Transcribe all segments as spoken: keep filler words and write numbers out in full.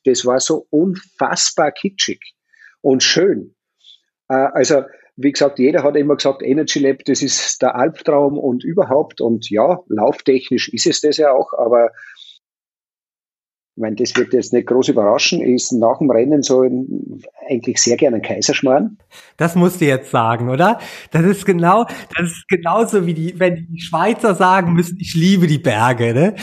das war so unfassbar kitschig und schön. Äh, also, wie gesagt, jeder hat immer gesagt, Energy Lab, das ist der Albtraum und überhaupt. Und ja, lauftechnisch ist es das ja auch, aber ich meine, das wird jetzt nicht groß überraschen, ist nach dem Rennen so ein, eigentlich sehr gerne ein Kaiserschmarrn. Das musst du jetzt sagen, oder? Das ist genau, das ist genauso wie die, wenn die Schweizer sagen müssen, ich liebe die Berge, ne?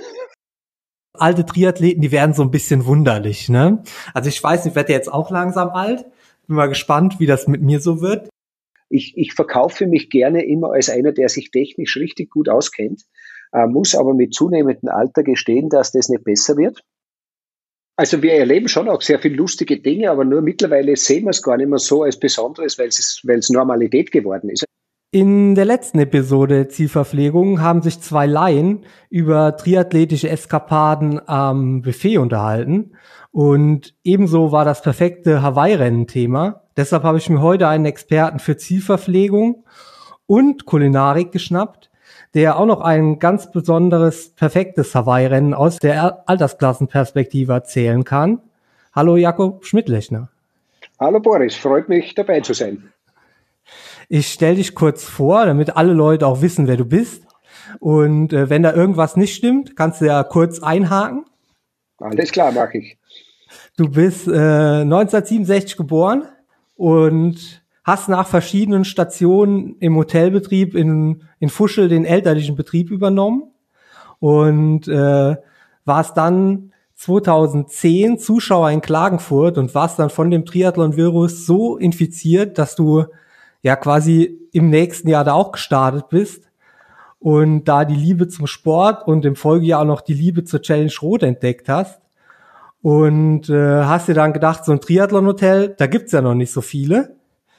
Alte Triathleten, die werden so ein bisschen wunderlich, ne? Also ich weiß, ich werde jetzt auch langsam alt. Bin mal gespannt, wie das mit mir so wird. Ich, ich verkaufe mich gerne immer als einer, der sich technisch richtig gut auskennt, äh, muss aber mit zunehmendem Alter gestehen, dass das nicht besser wird. Also wir erleben schon auch sehr viele lustige Dinge, aber nur mittlerweile sehen wir es gar nicht mehr so als Besonderes, weil es, weil es Normalität geworden ist. In der letzten Episode Zielverpflegung haben sich zwei Laien über triathletische Eskapaden am Buffet unterhalten und ebenso war das perfekte Hawaii-Rennen Thema. Deshalb habe ich mir heute einen Experten für Zielverpflegung und Kulinarik geschnappt, der auch noch ein ganz besonderes, perfektes Hawaii-Rennen aus der Altersklassenperspektive erzählen kann. Hallo Jakob Schmidlechner. Hallo Boris, freut mich dabei zu sein. Ich stelle dich kurz vor, damit alle Leute auch wissen, wer du bist. Und äh, wenn da irgendwas nicht stimmt, kannst du ja kurz einhaken. Alles klar, mache ich. Du bist äh, neunzehnhundertsiebenundsechzig geboren und hast nach verschiedenen Stationen im Hotelbetrieb in, in Fuschel den elterlichen Betrieb übernommen und äh, warst dann zweitausendzehn Zuschauer in Klagenfurt und warst dann von dem Triathlon-Virus so infiziert, dass du ja quasi im nächsten Jahr da auch gestartet bist und da die Liebe zum Sport und im Folgejahr auch noch die Liebe zur Challenge Rot entdeckt hast und äh, hast dir dann gedacht, so ein Triathlon-Hotel, da gibt's ja noch nicht so viele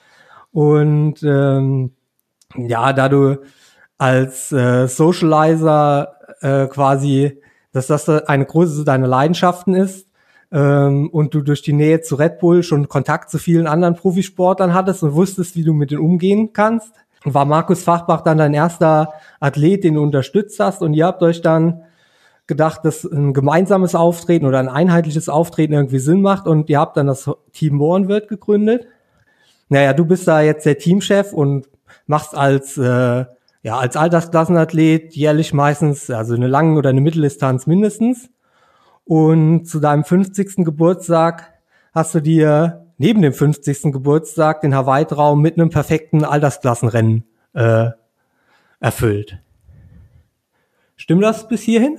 und ähm, ja, da du als äh, Socializer äh, quasi, dass das eine große deiner Leidenschaften ist, und du durch die Nähe zu Red Bull schon Kontakt zu vielen anderen Profisportlern hattest und wusstest, wie du mit denen umgehen kannst, war Markus Fachbach dann dein erster Athlet, den du unterstützt hast und ihr habt euch dann gedacht, dass ein gemeinsames Auftreten oder ein einheitliches Auftreten irgendwie Sinn macht und ihr habt dann das Team Mohrenwirth gegründet. Naja, du bist da jetzt der Teamchef und machst als äh, ja als Altersklassenathlet jährlich meistens, also eine lange oder eine Mitteldistanz mindestens. Und zu deinem fünfzigsten Geburtstag hast du dir neben dem fünfzigsten Geburtstag den Hawaii-Traum mit einem perfekten Altersklassenrennen äh, erfüllt. Stimmt das bis hierhin?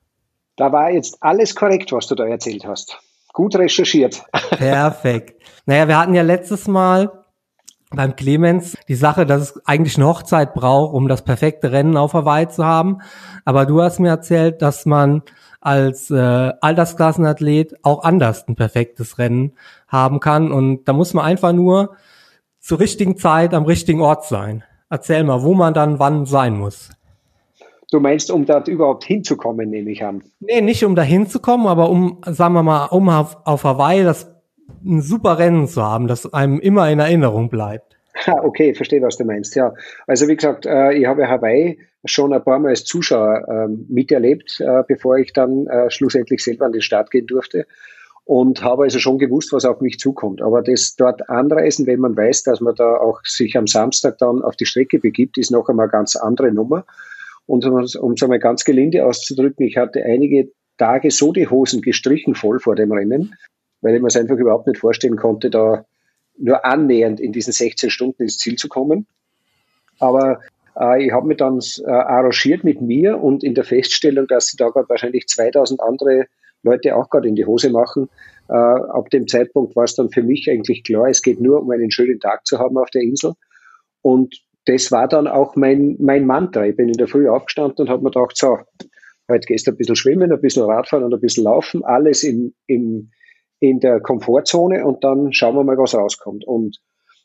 Da war jetzt alles korrekt, was du da erzählt hast. Gut recherchiert. Perfekt. Naja, wir hatten ja letztes Mal beim Clemens die Sache, dass es eigentlich eine Hochzeit braucht, um das perfekte Rennen auf Hawaii zu haben. Aber du hast mir erzählt, dass man als äh, Altersklassenathlet auch anders ein perfektes Rennen haben kann. Und da muss man einfach nur zur richtigen Zeit am richtigen Ort sein. Erzähl mal, wo man dann wann sein muss. Du meinst, um dort überhaupt hinzukommen, nehme ich an? Nee, nicht um da hinzukommen, aber um, sagen wir mal, um auf, auf Hawaii das ein super Rennen zu haben, das einem immer in Erinnerung bleibt. Okay, verstehe, was du meinst. Ja, also wie gesagt, äh, ich habe Hawaii schon ein paar Mal als Zuschauer äh, miterlebt, äh, bevor ich dann äh, schlussendlich selber an den Start gehen durfte und habe also schon gewusst, was auf mich zukommt. Aber das dort anreisen, wenn man weiß, dass man da auch sich am Samstag dann auf die Strecke begibt, ist noch einmal eine ganz andere Nummer. Und um es einmal ganz gelinde auszudrücken, ich hatte einige Tage so die Hosen gestrichen voll vor dem Rennen, weil ich mir es einfach überhaupt nicht vorstellen konnte, da nur annähernd in diesen sechzehn Stunden ins Ziel zu kommen. Aber äh, ich habe mich dann äh, arrangiert mit mir und in der Feststellung, dass sie da gerade wahrscheinlich zweitausend andere Leute auch gerade in die Hose machen. Äh, ab dem Zeitpunkt war es dann für mich eigentlich klar, es geht nur um einen schönen Tag zu haben auf der Insel. Und das war dann auch mein, mein Mantra. Ich bin in der Früh aufgestanden und habe mir gedacht, so, heute gehst du ein bisschen schwimmen, ein bisschen Radfahren und ein bisschen laufen, alles im, im in der Komfortzone und dann schauen wir mal, was rauskommt. Und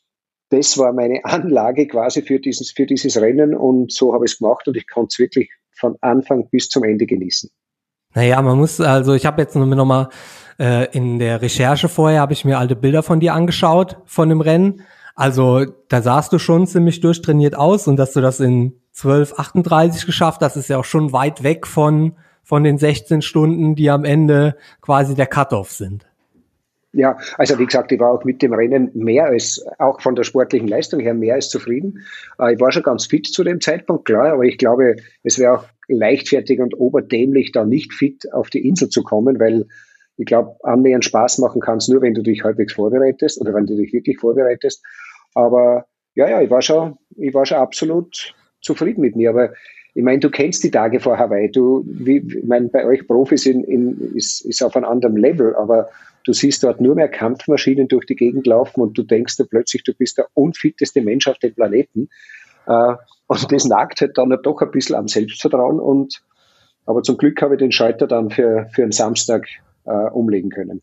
das war meine Anlage quasi für dieses, für dieses Rennen und so habe ich es gemacht und ich konnte es wirklich von Anfang bis zum Ende genießen. Naja, man muss, also ich habe jetzt noch mal äh, in der Recherche vorher, habe ich mir alte Bilder von dir angeschaut, von dem Rennen. Also da sahst du schon ziemlich durchtrainiert aus und dass du das in zwölf achtunddreißig geschafft hast, ist ja auch schon weit weg von von den sechzehn Stunden, die am Ende quasi der Cut-off sind. Ja, also wie gesagt, ich war auch mit dem Rennen mehr als, auch von der sportlichen Leistung her, mehr als zufrieden. Ich war schon ganz fit zu dem Zeitpunkt, klar, aber ich glaube, es wäre auch leichtfertig und oberdämlich, da nicht fit auf die Insel zu kommen, weil ich glaube, annähernd Spaß machen kannst, nur wenn du dich halbwegs vorbereitest oder wenn du dich wirklich vorbereitest. Aber ja, ja, ich war schon, ich war schon absolut zufrieden mit mir. Aber ich meine, du kennst die Tage vor Hawaii. Du, wie, ich meine, bei euch Profis in, in, ist, ist auf einem anderen Level, aber du siehst dort nur mehr Kampfmaschinen durch die Gegend laufen und du denkst dir plötzlich, du bist der unfitteste Mensch auf dem Planeten. Äh, und das nagt halt dann doch ein bisschen am Selbstvertrauen. Und, aber zum Glück habe ich den Schalter dann für, für einen Samstag äh, umlegen können.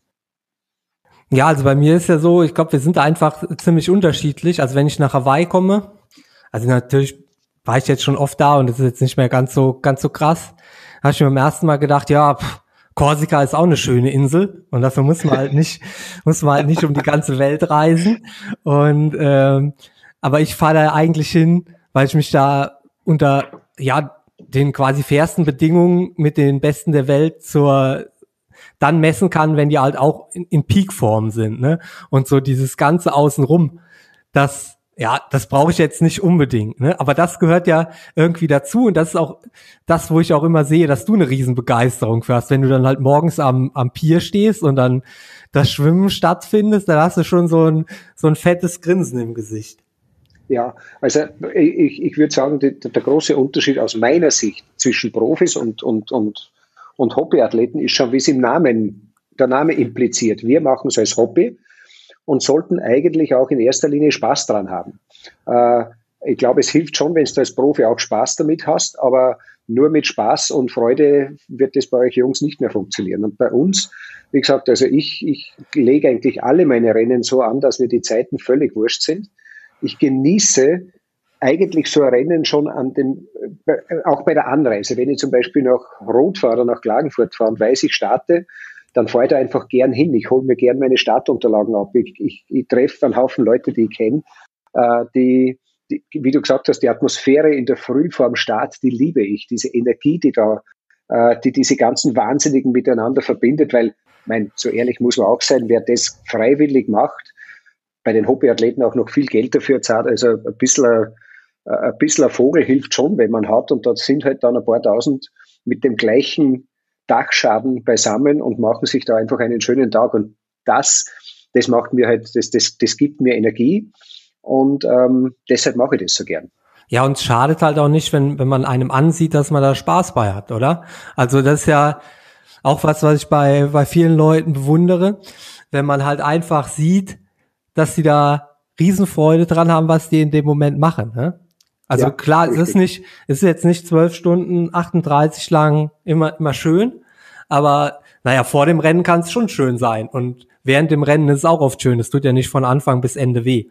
Ja, also bei mir ist ja so, ich glaube, wir sind einfach ziemlich unterschiedlich. Also wenn ich nach Hawaii komme, also natürlich war ich jetzt schon oft da und das ist jetzt nicht mehr ganz so ganz so krass, habe ich mir beim ersten Mal gedacht, ja, pff, Korsika ist auch eine schöne Insel und dafür muss man halt nicht, muss man halt nicht um die ganze Welt reisen. Und ähm, aber ich fahre da eigentlich hin, weil ich mich da unter ja den quasi fairsten Bedingungen mit den Besten der Welt zur dann messen kann, wenn die halt auch in, in Peakform sind, ne? Und so dieses ganze Außenrum, das ja, das brauche ich jetzt nicht unbedingt, ne? Aber das gehört ja irgendwie dazu und das ist auch das, wo ich auch immer sehe, dass du eine Riesenbegeisterung für hast. Wenn du dann halt morgens am, am Pier stehst und dann das Schwimmen stattfindest, dann hast du schon so ein, so ein fettes Grinsen im Gesicht. Ja, also ich, ich würde sagen, die, der große Unterschied aus meiner Sicht zwischen Profis und, und, und, und Hobbyathleten ist schon, wie es im Namen, der Name impliziert. Wir machen es als Hobby und sollten eigentlich auch in erster Linie Spaß dran haben. Äh, ich glaube, es hilft schon, wenn du als Profi auch Spaß damit hast, aber nur mit Spaß und Freude wird das bei euch Jungs nicht mehr funktionieren. Und bei uns, wie gesagt, also ich, ich lege eigentlich alle meine Rennen so an, dass mir die Zeiten völlig wurscht sind. Ich genieße eigentlich so ein Rennen schon an dem, auch bei der Anreise. Wenn ich zum Beispiel nach Roth fahre oder nach Klagenfurt fahre und weiß, ich starte, dann fahre ich da einfach gern hin. Ich hole mir gern meine Startunterlagen ab. Ich, ich, ich treffe einen Haufen Leute, die ich kenne, äh, die, die, wie du gesagt hast, die Atmosphäre in der Früh vor dem Start, die liebe ich. Diese Energie, die da, äh, die diese ganzen Wahnsinnigen miteinander verbindet, weil, mein, so ehrlich muss man auch sein, wer das freiwillig macht, bei den Hobbyathleten auch noch viel Geld dafür zahlt, also ein bisschen, ein bisschen ein Vogel hilft schon, wenn man hat, und dort sind halt dann ein paar tausend mit dem gleichen Dachschaden beisammen und machen sich da einfach einen schönen Tag, und das, das macht mir halt, das, das, das gibt mir Energie, und ähm, deshalb mache ich das so gern. Ja, und es schadet halt auch nicht, wenn, wenn man einem ansieht, dass man da Spaß bei hat, oder? Also das ist ja auch was, was ich bei, bei vielen Leuten bewundere, wenn man halt einfach sieht, dass sie da Riesenfreude dran haben, was die in dem Moment machen, ne? Also ja, klar, richtig. es ist nicht, es ist jetzt nicht zwölf Stunden, achtunddreißig lang immer, immer schön, aber naja, vor dem Rennen kann es schon schön sein, und während dem Rennen ist es auch oft schön. Es tut ja nicht von Anfang bis Ende weh.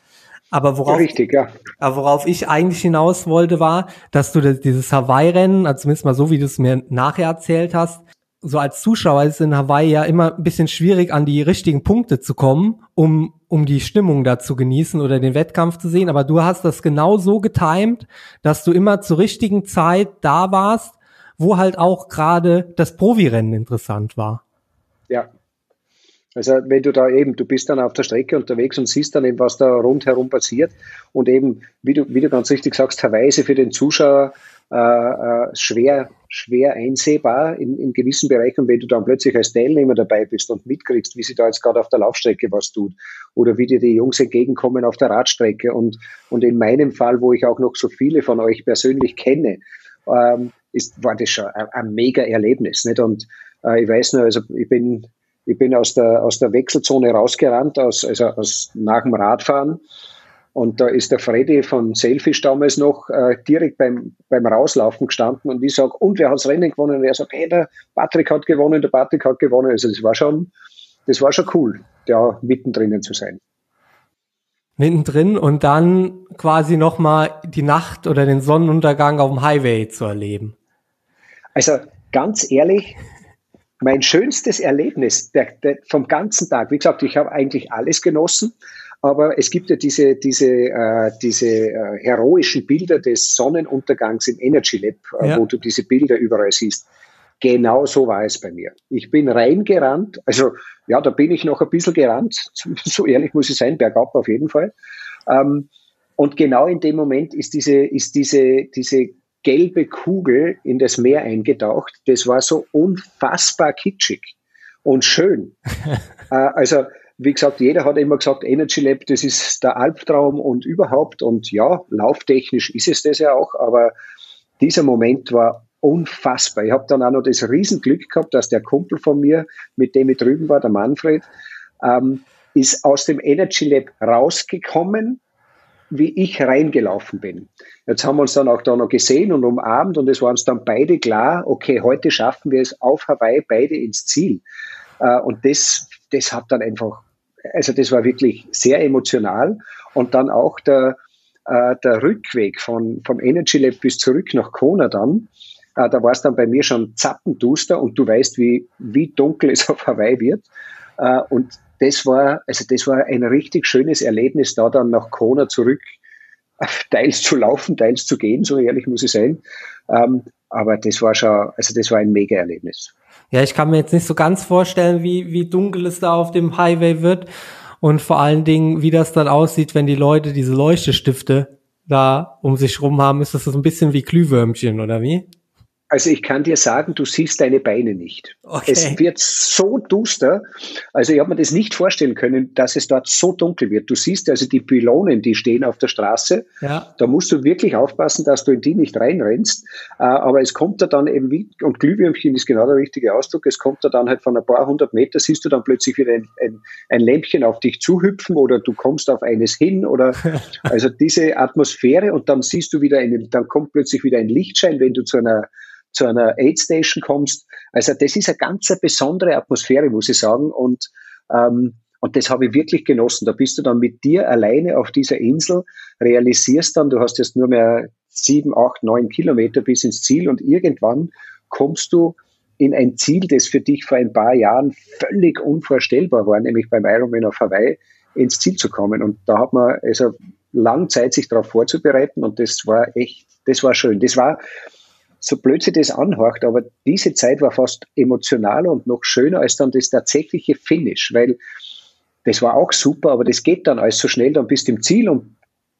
Aber worauf, richtig, ja. aber worauf ich eigentlich hinaus wollte, war, dass du das, dieses Hawaii-Rennen, also zumindest mal so, wie du es mir nachher erzählt hast, so als Zuschauer ist es in Hawaii ja immer ein bisschen schwierig, an die richtigen Punkte zu kommen, um um die Stimmung da zu genießen oder den Wettkampf zu sehen. Aber du hast das genau so getimt, dass du immer zur richtigen Zeit da warst, wo halt auch gerade das Profirennen interessant war. Ja. Also wenn du da eben, du bist dann auf der Strecke unterwegs und siehst dann eben, was da rundherum passiert, und eben, wie du, wie du ganz richtig sagst, Hawaii ist für den Zuschauer äh, äh, schwer, schwer einsehbar in, in gewissen Bereichen. Und wenn du dann plötzlich als Teilnehmer dabei bist und mitkriegst, wie sie da jetzt gerade auf der Laufstrecke was tut, oder wie dir die Jungs entgegenkommen auf der Radstrecke, und, und in meinem Fall, wo ich auch noch so viele von euch persönlich kenne, ähm, ist, war das schon ein, ein mega Erlebnis, nicht? Und äh, ich weiß nur, also ich bin Ich bin aus der, aus der Wechselzone rausgerannt, aus, also aus, nach dem Radfahren. Und da ist der Freddy von Selfish damals noch äh, direkt beim, beim Rauslaufen gestanden. Und ich sage, und wer hat das Rennen gewonnen? Und er sagt, hey, der Patrick hat gewonnen, der Patrick hat gewonnen. Also das war schon, das war schon cool, da mittendrin zu sein. Mittendrin und dann quasi nochmal die Nacht oder den Sonnenuntergang auf dem Highway zu erleben. Also ganz ehrlich, mein schönstes Erlebnis der, der, vom ganzen Tag, wie gesagt, ich habe eigentlich alles genossen, aber es gibt ja diese, diese, äh, diese äh, heroischen Bilder des Sonnenuntergangs im Energy Lab, äh, ja. wo du diese Bilder überall siehst. Genau so war es bei mir. Ich bin reingerannt, also ja, da bin ich noch ein bisschen gerannt, so ehrlich muss ich sein, bergab auf jeden Fall. Ähm, und genau in dem Moment ist diese, ist diese, diese gelbe Kugel in das Meer eingetaucht. Das war so unfassbar kitschig und schön. äh, also, wie gesagt, jeder hat immer gesagt, Energy Lab, das ist der Albtraum und überhaupt. Und ja, lauftechnisch ist es das ja auch, aber dieser Moment war unfassbar. Ich habe dann auch noch das Riesenglück gehabt, dass der Kumpel von mir, mit dem ich drüben war, der Manfred, ähm, ist aus dem Energy Lab rausgekommen, wie ich reingelaufen bin. Jetzt haben wir uns dann auch da noch gesehen und umarmt und es war uns dann beide klar, okay, heute schaffen wir es auf Hawaii beide ins Ziel. Äh, und das, das hat dann einfach, also das war wirklich sehr emotional und dann auch der, äh, der Rückweg von, vom Energy Lab bis zurück nach Kona dann, äh, da war es dann bei mir schon zappenduster und du weißt, wie, wie dunkel es auf Hawaii wird. Äh, und das war, also das war ein richtig schönes Erlebnis, da dann nach Kona zurück, teils zu laufen, teils zu gehen, so ehrlich muss ich sein. Ähm, aber das war schon, also das war ein Mega-Erlebnis. Ja, ich kann mir jetzt nicht so ganz vorstellen, wie, wie dunkel es da auf dem Highway wird und vor allen Dingen, wie das dann aussieht, wenn die Leute diese Leuchtestifte da um sich rum haben. Ist das so ein bisschen wie Glühwürmchen, oder wie? Also ich kann dir sagen, du siehst deine Beine nicht. Okay. Es wird so duster. Also ich habe mir das nicht vorstellen können, dass es dort so dunkel wird. Du siehst also die Pylonen, die stehen auf der Straße. Ja. Da musst du wirklich aufpassen, dass du in die nicht reinrennst. Aber es kommt da dann eben wie, und Glühwürmchen ist genau der richtige Ausdruck, es kommt da dann halt von ein paar hundert Meter, siehst du dann plötzlich wieder ein, ein, ein Lämpchen auf dich zuhüpfen oder du kommst auf eines hin oder also diese Atmosphäre und dann siehst du wieder, eine, dann kommt plötzlich wieder ein Lichtschein, wenn du zu einer zu einer Aid Station kommst. Also das ist eine ganz eine besondere Atmosphäre, muss ich sagen. Und, ähm, und das habe ich wirklich genossen. Da bist du dann mit dir alleine auf dieser Insel, realisierst dann, du hast jetzt nur mehr sieben, acht, neun Kilometer bis ins Ziel und irgendwann kommst du in ein Ziel, das für dich vor ein paar Jahren völlig unvorstellbar war, nämlich beim Ironman auf Hawaii ins Ziel zu kommen. Und da hat man also lang Zeit, sich darauf vorzubereiten und das war echt, das war schön. Das war so blöd sich das anhört, aber diese Zeit war fast emotionaler und noch schöner als dann das tatsächliche Finish, weil das war auch super, aber das geht dann alles so schnell, dann bist du im Ziel und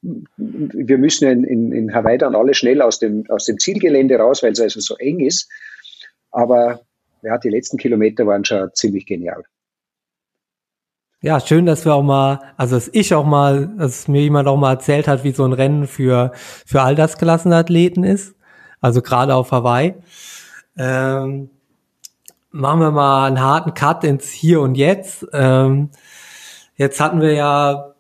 wir müssen in, in, in Hawaii dann alle schnell aus dem, aus dem Zielgelände raus, weil es also so eng ist. Aber ja, die letzten Kilometer waren schon ziemlich genial. Ja, schön, dass wir auch mal, also dass ich auch mal, dass mir jemand auch mal erzählt hat, wie so ein Rennen für, für Altersklassenathleten ist. Also gerade auf Hawaii. Ähm, machen wir mal einen harten Cut ins Hier und Jetzt. Ähm, jetzt hatten wir ja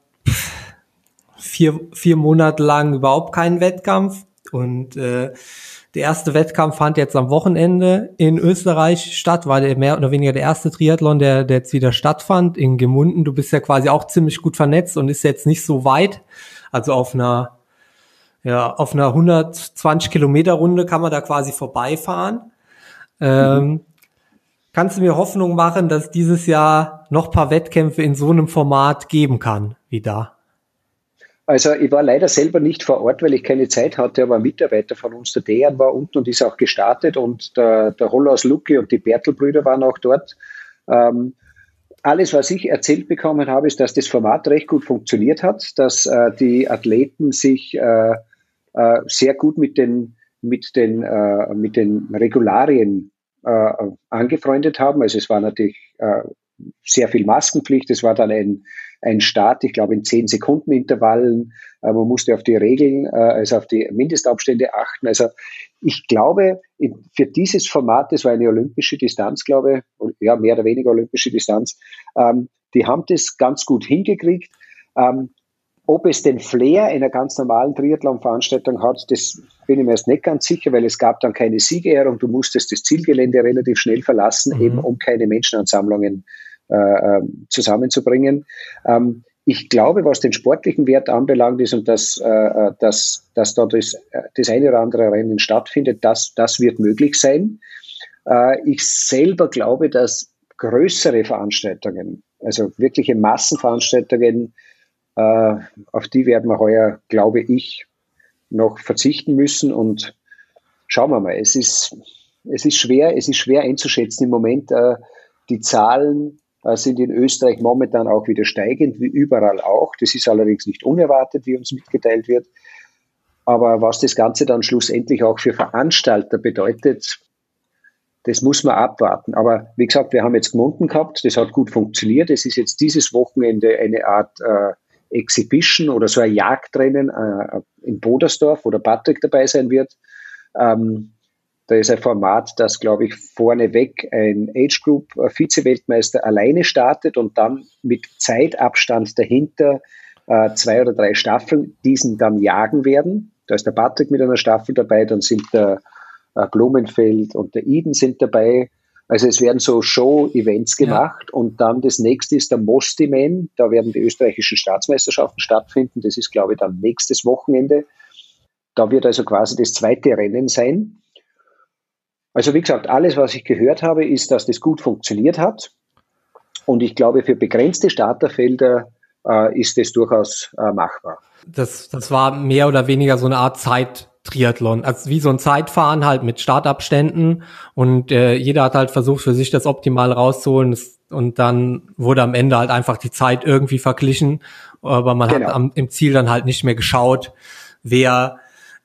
vier, vier Monate lang überhaupt keinen Wettkampf. Und äh, der erste Wettkampf fand jetzt am Wochenende in Österreich statt. War der mehr oder weniger der erste Triathlon, der, der jetzt wieder stattfand in Gemunden. Du bist ja quasi auch ziemlich gut vernetzt und ist jetzt nicht so weit. Also auf einer Ja, auf einer hundertzwanzig Kilometer Runde kann man da quasi vorbeifahren. Ähm, mhm. Kannst du mir Hoffnung machen, dass dieses Jahr noch ein paar Wettkämpfe in so einem Format geben kann, wie da? Also ich war leider selber nicht vor Ort, weil ich keine Zeit hatte, aber ein Mitarbeiter von uns, der Dejan, war unten und ist auch gestartet und der, der Hollaus Lucki und die Bertel-Brüder waren auch dort. Ähm, Alles, was ich erzählt bekommen habe, ist, dass das Format recht gut funktioniert hat, dass äh, die Athleten sich äh, äh, sehr gut mit den, mit den, äh, mit den Regularien äh, angefreundet haben. Also es war natürlich äh, sehr viel Maskenpflicht. Es war dann ein, ein Start, ich glaube in zehn Sekunden Intervallen. Äh, man musste auf die Regeln, äh, also auf die Mindestabstände achten. Also ich glaube, für dieses Format, das war eine olympische Distanz, glaube ich, ja, mehr oder weniger olympische Distanz, ähm, die haben das ganz gut hingekriegt. Ähm, ob es den Flair einer ganz normalen Triathlon-Veranstaltung hat, das bin ich mir erst nicht ganz sicher, weil es gab dann keine Siegerehrung. Du musstest das Zielgelände relativ schnell verlassen, mhm. eben um keine Menschenansammlungen äh, zusammenzubringen. Ähm, Ich glaube, was den sportlichen Wert anbelangt ist und dass, äh, dass, dass da das, das eine oder andere Rennen stattfindet, das, das wird möglich sein. Äh, ich selber glaube, dass größere Veranstaltungen, also wirkliche Massenveranstaltungen, äh, auf die werden wir heuer, glaube ich, noch verzichten müssen und schauen wir mal. Es ist, es ist schwer, es ist schwer einzuschätzen im Moment. Äh, die Zahlen äh, sind in Österreich momentan auch wieder steigend, wie überall auch. Das ist allerdings nicht unerwartet, wie uns mitgeteilt wird. Aber was das Ganze dann schlussendlich auch für Veranstalter bedeutet, das muss man abwarten. Aber wie gesagt, wir haben jetzt Gmunden gehabt, das hat gut funktioniert. Es ist jetzt dieses Wochenende eine Art äh, Exhibition oder so ein Jagdrennen äh, in Bodersdorf, wo der Patrick dabei sein wird. Ähm, da ist ein Format, das, glaube ich, vorneweg ein Age Group Vize-Weltmeister alleine startet und dann mit Zeitabstand dahinter äh, zwei oder drei Staffeln diesen dann jagen werden. Da ist der Patrick mit einer Staffel dabei, dann sind der äh, Blumenfeld und der Iden sind dabei. Also es werden so Show-Events gemacht, ja. Und dann das nächste ist der Mostiman. Da werden die österreichischen Staatsmeisterschaften stattfinden. Das ist, glaube ich, dann nächstes Wochenende. Da wird also quasi das zweite Rennen sein. Also wie gesagt, alles, was ich gehört habe, ist, dass das gut funktioniert hat. Und ich glaube, für begrenzte Starterfelder äh, ist das durchaus äh, machbar. Das, das war mehr oder weniger so eine Art Zeit-Triathlon, also wie so ein Zeitfahren halt mit Startabständen und äh, jeder hat halt versucht, für sich das Optimale rauszuholen das, und dann wurde am Ende halt einfach die Zeit irgendwie verglichen, aber man genau. hat am, im Ziel dann halt nicht mehr geschaut, wer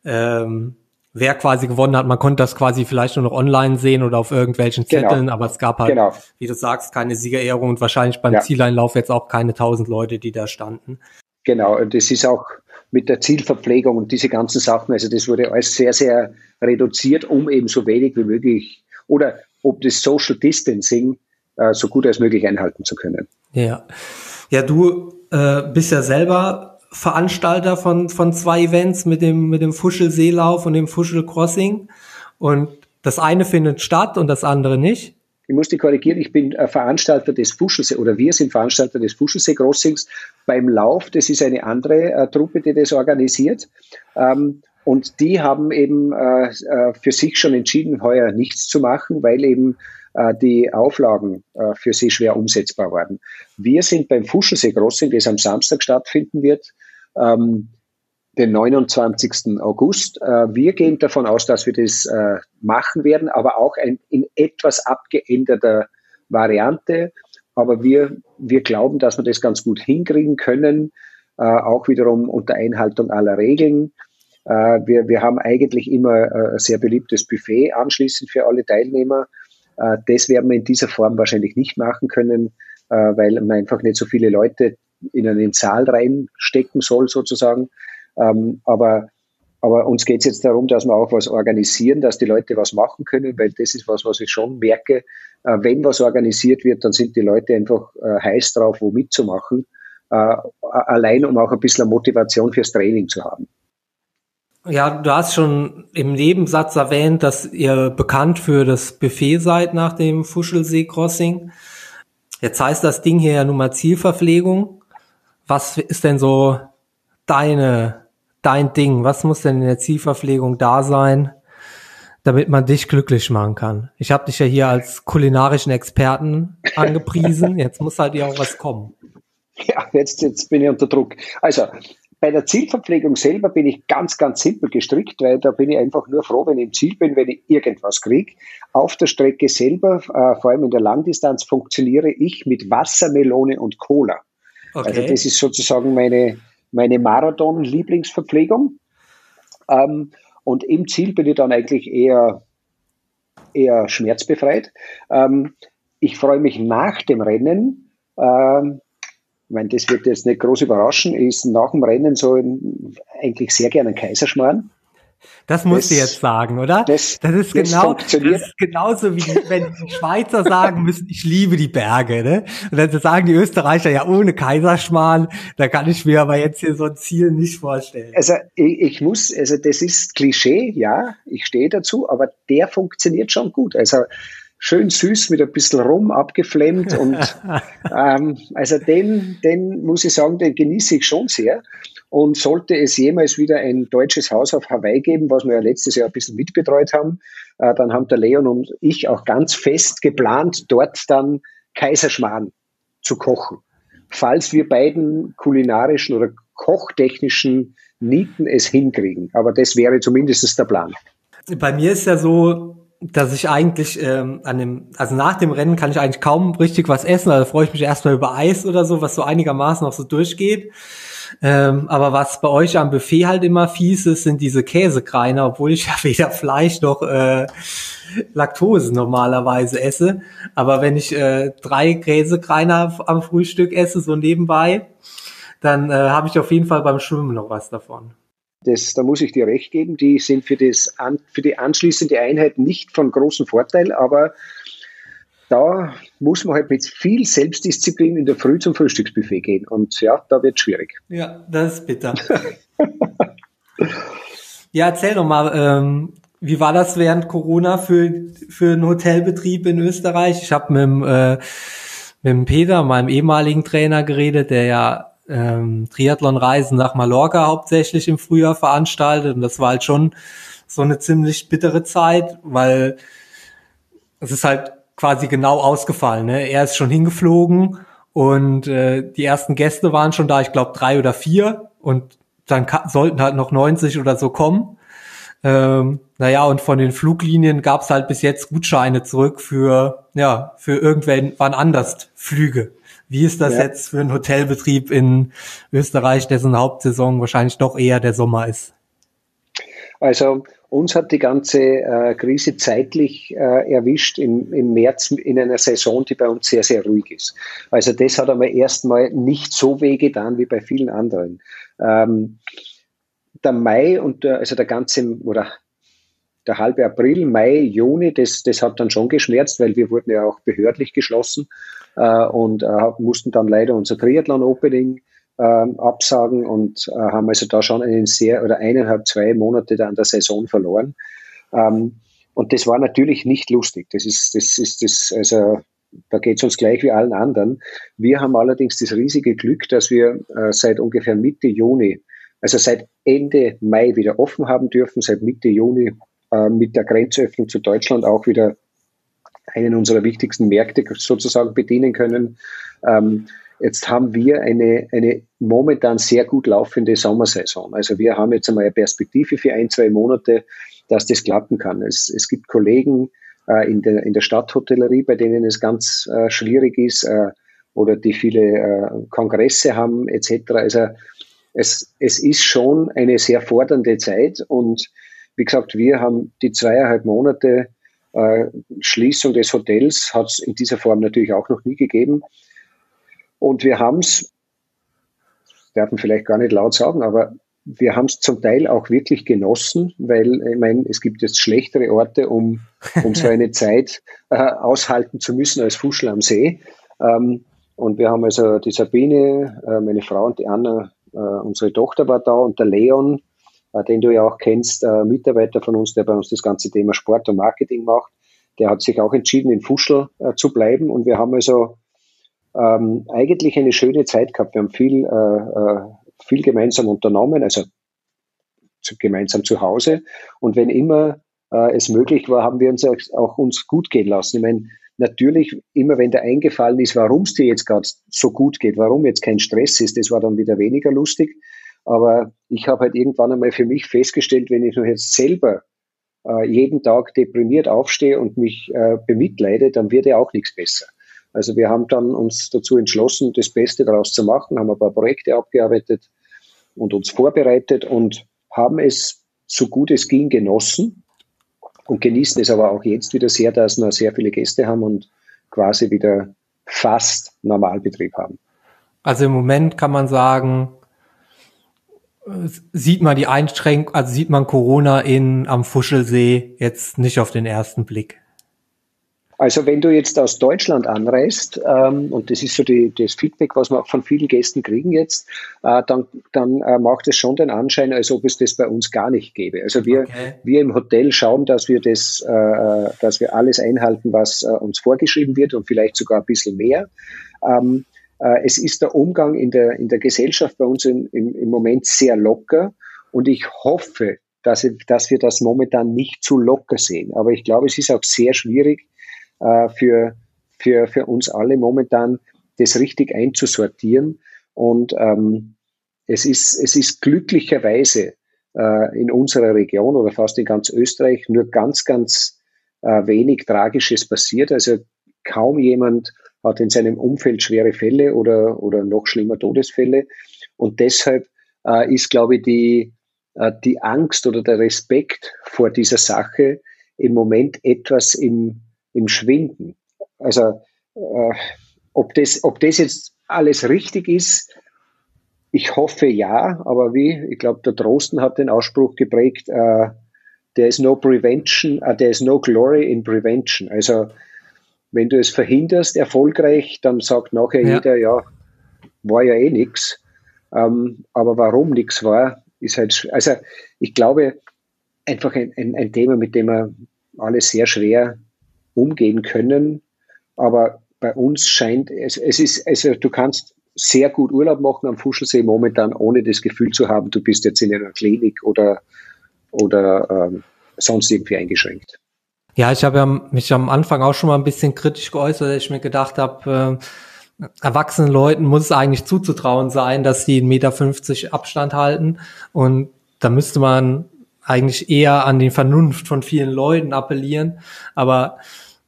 ähm, wer quasi gewonnen hat. Man konnte das quasi vielleicht nur noch online sehen oder auf irgendwelchen Zetteln, genau. aber es gab halt, genau. wie du sagst, keine Siegerehrung und wahrscheinlich beim ja. Zieleinlauf jetzt auch keine tausend Leute, die da standen. Genau, und das ist auch mit der Zielverpflegung und diese ganzen Sachen, also das wurde alles sehr, sehr reduziert, um eben so wenig wie möglich oder ob das Social Distancing äh, so gut als möglich einhalten zu können. Ja, ja, du äh, bist ja selber Veranstalter von von zwei Events mit dem mit dem Fuschelseelauf und dem Fuschelcrossing und das eine findet statt und das andere nicht. Ich muss dich korrigieren, ich bin Veranstalter des Fuschelsee oder wir sind Veranstalter des Fuschelsee-Crossings. Beim Lauf, das ist eine andere äh, Truppe, die das organisiert. Ähm, und die haben eben äh, für sich schon entschieden, heuer nichts zu machen, weil eben äh, die Auflagen äh, für sie schwer umsetzbar waren. Wir sind beim Fuschelsee-Crossing, das am Samstag stattfinden wird, ähm, den neunundzwanzigsten August. Äh, wir gehen davon aus, dass wir das äh, machen werden, aber auch ein, in etwas abgeänderter Variante. Aber wir, wir glauben, dass wir das ganz gut hinkriegen können, äh, auch wiederum unter Einhaltung aller Regeln. Äh, wir, wir haben eigentlich immer äh, ein sehr beliebtes Buffet anschließend für alle Teilnehmer. Äh, das werden wir in dieser Form wahrscheinlich nicht machen können, äh, weil man einfach nicht so viele Leute in einen Saal reinstecken soll sozusagen. Ähm, aber, aber uns geht es jetzt darum, dass wir auch was organisieren, dass die Leute was machen können, weil das ist was, was ich schon merke. Äh, wenn was organisiert wird, dann sind die Leute einfach äh, heiß drauf, wo mitzumachen, äh, allein um auch ein bisschen Motivation fürs Training zu haben. Ja, du hast schon im Nebensatz erwähnt, dass ihr bekannt für das Buffet seid nach dem Fuschelsee-Crossing. Jetzt heißt das Ding hier ja nun mal Zielverpflegung. Was ist denn so deine Dein Ding, was muss denn in der Zielverpflegung da sein, damit man dich glücklich machen kann? Ich habe dich ja hier als kulinarischen Experten angepriesen, jetzt muss halt ja auch was kommen. Ja, jetzt, jetzt bin ich unter Druck. Also, bei der Zielverpflegung selber bin ich ganz, ganz simpel gestrickt, weil da bin ich einfach nur froh, wenn ich im Ziel bin, wenn ich irgendwas kriege. Auf der Strecke selber, äh, vor allem in der Langdistanz, funktioniere ich mit Wasser, Melone und Cola. Okay. Also das ist sozusagen meine meine Marathon-Lieblingsverpflegung. Ähm, und im Ziel bin ich dann eigentlich eher, eher schmerzbefreit. Ähm, ich freue mich nach dem Rennen, ähm, ich meine, das wird jetzt nicht groß überraschen, ist nach dem Rennen so ein, eigentlich sehr gerne ein Kaiserschmarrn. Das musst das, du jetzt sagen, oder? Das, das ist das genau, das ist genauso wie die, wenn die Schweizer sagen müssen, ich liebe die Berge, ne? Und dann sagen die Österreicher, ja, ohne Kaiserschmarrn, da kann ich mir aber jetzt hier so ein Ziel nicht vorstellen. Also ich, ich muss, also das ist Klischee, ja, ich stehe dazu, aber der funktioniert schon gut. Also schön süß mit ein bisschen Rum abgeflemmt und ähm, also den, den muss ich sagen, den genieße ich schon sehr. Und sollte es jemals wieder ein deutsches Haus auf Hawaii geben, was wir ja letztes Jahr ein bisschen mitbetreut haben, äh, dann haben der Leon und ich auch ganz fest geplant, dort dann Kaiserschmarrn zu kochen. Falls wir beiden kulinarischen oder kochtechnischen Nieten es hinkriegen. Aber das wäre zumindest der Plan. Bei mir ist ja so, dass ich eigentlich ähm, an dem, also nach dem Rennen kann ich eigentlich kaum richtig was essen, also freue ich mich erstmal über Eis oder so, was so einigermaßen noch so durchgeht. Ähm, aber was bei euch am Buffet halt immer fies ist, sind diese Käsekreiner, obwohl ich ja weder Fleisch noch äh, Laktose normalerweise esse. Aber wenn ich äh, drei Käsekreiner am Frühstück esse, so nebenbei, dann äh, habe ich auf jeden Fall beim Schwimmen noch was davon. Das, da muss ich dir recht geben, die sind für, das, für die anschließende Einheit nicht von großem Vorteil, aber da muss man halt mit viel Selbstdisziplin in der Früh zum Frühstücksbuffet gehen. Und ja, da wird es schwierig. Ja, das ist bitter. Ja, erzähl doch mal, ähm, wie war das während Corona für für einen Hotelbetrieb in Österreich? Ich habe mit, dem, äh, mit dem Peter, meinem ehemaligen Trainer, geredet, der ja ähm, Triathlon-Reisen nach Mallorca hauptsächlich im Frühjahr veranstaltet. Und das war halt schon so eine ziemlich bittere Zeit, weil es ist halt quasi genau ausgefallen. Ne? Er ist schon hingeflogen und äh, die ersten Gäste waren schon da, ich glaube drei oder vier. Und dann ka- sollten halt noch neunzig oder so kommen. Ähm, naja, und von den Fluglinien gab es halt bis jetzt Gutscheine zurück für, ja, für irgendwann anders Flüge. Wie ist das ja. jetzt für einen Hotelbetrieb in Österreich, dessen Hauptsaison wahrscheinlich doch eher der Sommer ist? Also uns hat die ganze äh, Krise zeitlich äh, erwischt im, im März in einer Saison, die bei uns sehr, sehr ruhig ist. Also das hat einmal erstmal nicht so wehgetan wie bei vielen anderen. Ähm, der Mai und der, also der ganze, oder der halbe April, Mai, Juni, das, das hat dann schon geschmerzt, weil wir wurden ja auch behördlich geschlossen äh, und äh, mussten dann leider unser Triathlon-Opening äh, absagen und äh, haben also da schon einen sehr, oder eineinhalb, zwei Monate da an der Saison verloren. Ähm, und das war natürlich nicht lustig. Das ist, das ist, das, also, da geht es uns gleich wie allen anderen. Wir haben allerdings das riesige Glück, dass wir äh, seit ungefähr Mitte Juni, also seit Ende Mai wieder offen haben dürfen, seit Mitte Juni äh, mit der Grenzöffnung zu Deutschland auch wieder einen unserer wichtigsten Märkte sozusagen bedienen können. Ähm, jetzt haben wir eine, eine momentan sehr gut laufende Sommersaison. Also wir haben jetzt einmal eine Perspektive für ein, zwei Monate, dass das klappen kann. Es, es gibt Kollegen äh, in, der, in der Stadthotellerie, bei denen es ganz äh, schwierig ist äh, oder die viele äh, Kongresse haben et cetera. Also es, es ist schon eine sehr fordernde Zeit und wie gesagt, wir haben die zweieinhalb Monate äh, Schließung des Hotels, hat es in dieser Form natürlich auch noch nie gegeben. Und wir haben es, darf man vielleicht gar nicht laut sagen, aber wir haben es zum Teil auch wirklich genossen, weil ich meine, es gibt jetzt schlechtere Orte, um, um so eine Zeit äh, aushalten zu müssen als Fuschl am See. Ähm, und wir haben also die Sabine, äh, meine Frau und die Anna, äh, unsere Tochter war da und der Leon, äh, den du ja auch kennst, äh, Mitarbeiter von uns, der bei uns das ganze Thema Sport und Marketing macht, der hat sich auch entschieden, in Fuschl äh, zu bleiben. Und wir haben also ähm, eigentlich eine schöne Zeit gehabt. Wir haben viel, äh, äh, viel gemeinsam unternommen, also zu, gemeinsam zu Hause. Und wenn immer äh, es möglich war, haben wir uns auch, auch uns gut gehen lassen. Ich meine, natürlich, immer wenn da eingefallen ist, warum es dir jetzt gerade so gut geht, warum jetzt kein Stress ist, das war dann wieder weniger lustig. Aber ich habe halt irgendwann einmal für mich festgestellt, wenn ich nur jetzt selber äh, jeden Tag deprimiert aufstehe und mich äh, bemitleide, dann wird ja auch nichts besser. Also wir haben dann uns dazu entschlossen, das Beste daraus zu machen, haben ein paar Projekte abgearbeitet und uns vorbereitet und haben es so gut es ging genossen und genießen es aber auch jetzt wieder sehr, dass wir sehr viele Gäste haben und quasi wieder fast Normalbetrieb haben. Also im Moment kann man sagen, sieht man die Einschränkung, also sieht man Corona in am Fuschelsee jetzt nicht auf den ersten Blick. Also wenn du jetzt aus Deutschland anreist, ähm, und das ist so die, das Feedback, was wir auch von vielen Gästen kriegen jetzt, äh, dann, dann äh, macht es schon den Anschein, als ob es das bei uns gar nicht gäbe. Also wir, okay. wir im Hotel schauen, dass wir das, äh, dass wir alles einhalten, was äh, uns vorgeschrieben wird und vielleicht sogar ein bisschen mehr. Ähm, äh, es ist der Umgang in der, in der Gesellschaft bei uns in, im, im Moment sehr locker und ich hoffe, dass, ich, dass wir das momentan nicht zu locker sehen. Aber ich glaube, es ist auch sehr schwierig, für, für, für uns alle momentan das richtig einzusortieren. Und ähm, es ist, es ist glücklicherweise äh, in unserer Region oder fast in ganz Österreich nur ganz, ganz äh, äh, wenig Tragisches passiert. Also kaum jemand hat in seinem Umfeld schwere Fälle oder, oder noch schlimmer Todesfälle. Und deshalb äh, ist, glaube ich, die, äh, die Angst oder der Respekt vor dieser Sache im Moment etwas im, im Schwinden. Also äh, ob das, ob das jetzt alles richtig ist, ich hoffe ja, aber wie, ich glaube, der Drosten hat den Ausspruch geprägt, uh, there is no prevention, uh, there is no glory in prevention. Also wenn du es verhinderst erfolgreich, dann sagt nachher ja. jeder, ja, war ja eh nichts. Um, aber warum nichts war, ist halt, also ich glaube, einfach ein, ein, ein Thema, mit dem wir alle sehr schwer umgehen können. Aber bei uns scheint, es, es ist, also du kannst sehr gut Urlaub machen am Fuschelsee momentan, ohne das Gefühl zu haben, du bist jetzt in einer Klinik oder, oder ähm, sonst irgendwie eingeschränkt. Ja, ich habe ja mich am Anfang auch schon mal ein bisschen kritisch geäußert, dass ich mir gedacht habe, äh, erwachsenen Leuten muss es eigentlich zuzutrauen sein, dass sie einen Meter fünfzig Abstand halten, und da müsste man eigentlich eher an die Vernunft von vielen Leuten appellieren. Aber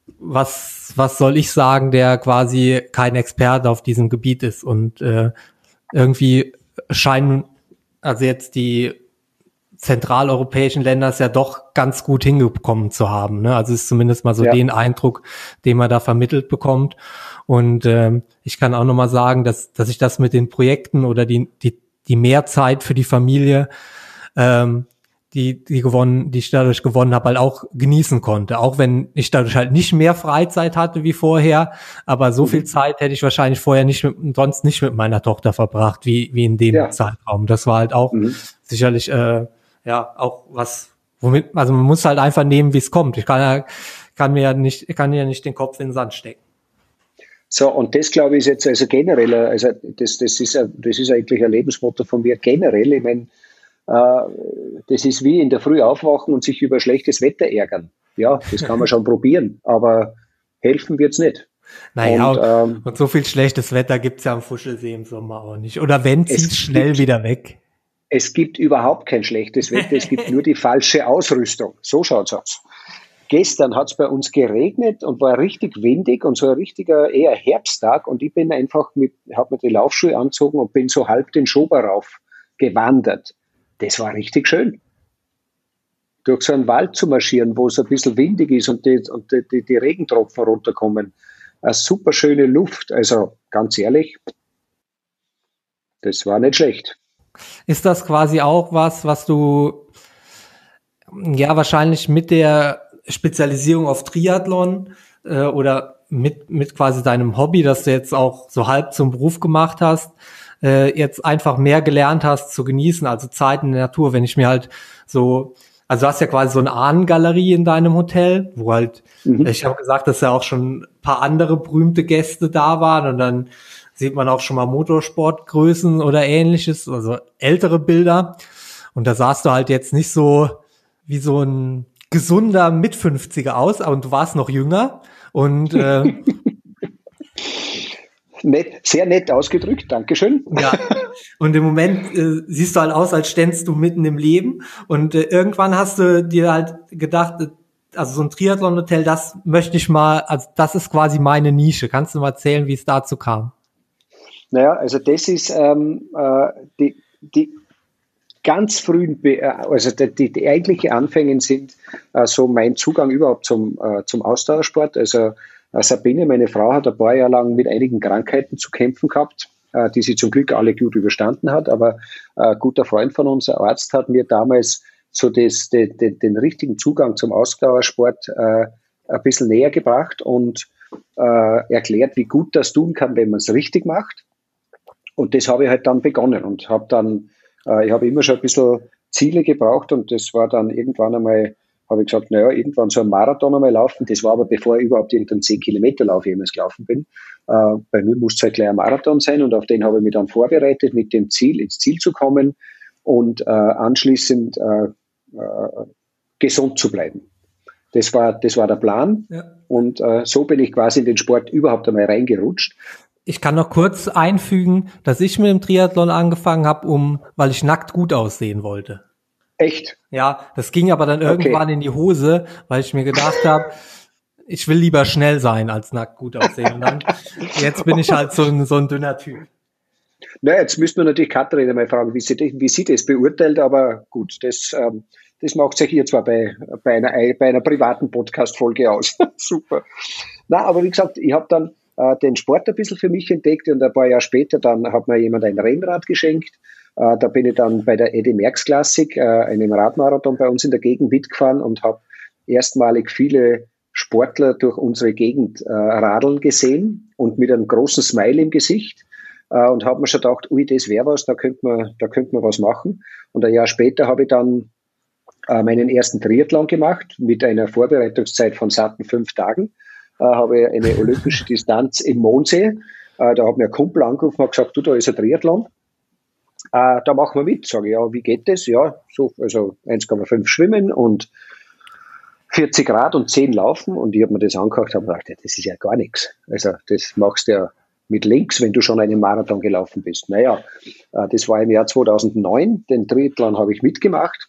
was was soll ich sagen, der quasi kein Experte auf diesem Gebiet ist, und äh, irgendwie scheinen also jetzt die zentraleuropäischen Länder es ja doch ganz gut hingekommen zu haben, ne? Also es ist zumindest mal so ja. den Eindruck, den man da vermittelt bekommt. Und ähm, ich kann auch nochmal sagen, dass dass ich das mit den Projekten oder die die die Mehrzeit für die Familie, ähm, die die gewonnen, die ich dadurch gewonnen habe, halt auch genießen konnte. Auch wenn ich dadurch halt nicht mehr Freizeit hatte wie vorher, aber so viel Zeit hätte ich wahrscheinlich vorher nicht mit, sonst nicht mit meiner Tochter verbracht, wie wie in dem ja. Zeitraum. Das war halt auch mhm. sicherlich äh, ja auch was, womit, also man muss halt einfach nehmen, wie es kommt. Ich kann ja kann mir ja nicht, ich kann ja nicht den Kopf in den Sand stecken. So, und das, glaube ich, ist jetzt also generell, also das das ist das ist eigentlich ein Lebensmotto von mir generell. Ich meine, das ist wie in der Früh aufwachen und sich über schlechtes Wetter ärgern. Ja, das kann man schon probieren, aber helfen wird's nicht. Naja, und, ähm, und so viel schlechtes Wetter gibt's ja am Fuschelsee im Sommer auch nicht. Oder wenn, zieht's schnell wieder weg. Es gibt überhaupt kein schlechtes Wetter, es gibt nur die falsche Ausrüstung. So schaut's aus. Gestern hat's bei uns geregnet und war richtig windig und so ein richtiger eher Herbsttag, und ich bin einfach mit, hab mir die Laufschuhe angezogen und bin so halb den Schober rauf gewandert. Das war richtig schön. Durch so einen Wald zu marschieren, wo es ein bisschen windig ist und die, und die, die, die Regentropfen runterkommen. Eine super schöne Luft. Also ganz ehrlich, das war nicht schlecht. Ist das quasi auch was, was du ja wahrscheinlich mit der Spezialisierung auf Triathlon äh, oder mit, mit quasi deinem Hobby, das du jetzt auch so halb zum Beruf gemacht hast, äh, jetzt einfach mehr gelernt hast zu genießen, also Zeit in der Natur? Wenn ich mir halt so, also du hast ja quasi so eine Ahnengalerie in deinem Hotel, wo halt, mhm. ich habe gesagt, dass ja auch schon ein paar andere berühmte Gäste da waren, und dann sieht man auch schon mal Motorsportgrößen oder ähnliches, also ältere Bilder, und da sahst du halt jetzt nicht so wie so ein gesunder Mit-fünfziger aus, aber du warst noch jünger und äh, Nett, sehr nett ausgedrückt, Dankeschön. Ja, und im Moment äh, siehst du halt aus, als ständst du mitten im Leben, und äh, irgendwann hast du dir halt gedacht, äh, also so ein Triathlon-Hotel, das möchte ich mal, also das ist quasi meine Nische. Kannst du mal erzählen, wie es dazu kam? Naja, also das ist ähm, äh, die, die ganz frühen, Be- also die, die, die eigentlichen Anfänge sind äh, so mein Zugang überhaupt zum, äh, zum Ausdauersport. Also Sabine, meine Frau, hat ein paar Jahre lang mit einigen Krankheiten zu kämpfen gehabt, äh, die sie zum Glück alle gut überstanden hat. Aber ein äh, guter Freund von uns, ein Arzt, hat mir damals so das, de, de, den richtigen Zugang zum Ausdauersport äh, ein bisschen näher gebracht und äh, erklärt, wie gut das tun kann, wenn man es richtig macht. Und das habe ich halt dann begonnen und habe dann, äh, ich habe immer schon ein bisschen Ziele gebraucht, und das war dann irgendwann einmal, habe ich gesagt, naja, irgendwann so ein Marathon einmal laufen. Das war aber, bevor ich überhaupt irgendeinen zehn Kilometer Lauf jemals gelaufen bin. Äh, bei mir musste es halt gleich ein Marathon sein, und auf den habe ich mich dann vorbereitet, mit dem Ziel, ins Ziel zu kommen und äh, anschließend äh, äh, gesund zu bleiben. Das war, das war der Plan. Ja. Und äh, so bin ich quasi in den Sport überhaupt einmal reingerutscht. Ich kann noch kurz einfügen, dass ich mit dem Triathlon angefangen habe, um, weil ich nackt gut aussehen wollte. Echt? Ja, das ging aber dann irgendwann okay. in die Hose, weil ich mir gedacht habe, ich will lieber schnell sein als nackt gut aussehen. Und dann, jetzt bin ich halt so ein, so ein dünner Typ. Na, jetzt müssten wir natürlich Katrin einmal fragen, wie sie, wie sie das beurteilt, aber gut, das, ähm, das macht sich hier zwar bei, bei, einer, bei einer privaten Podcast-Folge aus. Super. Na, aber wie gesagt, ich habe dann äh, den Sport ein bisschen für mich entdeckt und ein paar Jahre später dann hat mir jemand ein Rennrad geschenkt. Äh, da bin ich dann bei der Eddy Merckx Classic, äh, einem Radmarathon bei uns in der Gegend mitgefahren und habe erstmalig viele Sportler durch unsere Gegend äh, radeln gesehen und mit einem großen Smile im Gesicht. Und habe mir schon gedacht, ui, das wäre was, da könnte man, da könnte man was machen. Und ein Jahr später habe ich dann äh, meinen ersten Triathlon gemacht mit einer Vorbereitungszeit von satten fünf Tagen. Äh, habe ich eine olympische Distanz im Mondsee. Äh, da hat mir ein Kumpel angerufen und gesagt, du, da ist ein Triathlon. Äh, da machen wir mit. Sage ich, ja, wie geht das? Ja, so, also eins Komma fünf schwimmen und vierzig Rad und zehn laufen. Und ich habe mir das angehört und habe gedacht, ja, das ist ja gar nichts. Also das machst du ja mit links, wenn du schon einen Marathon gelaufen bist. Naja, das war im Jahr zweitausendneun. Den Triathlon habe ich mitgemacht.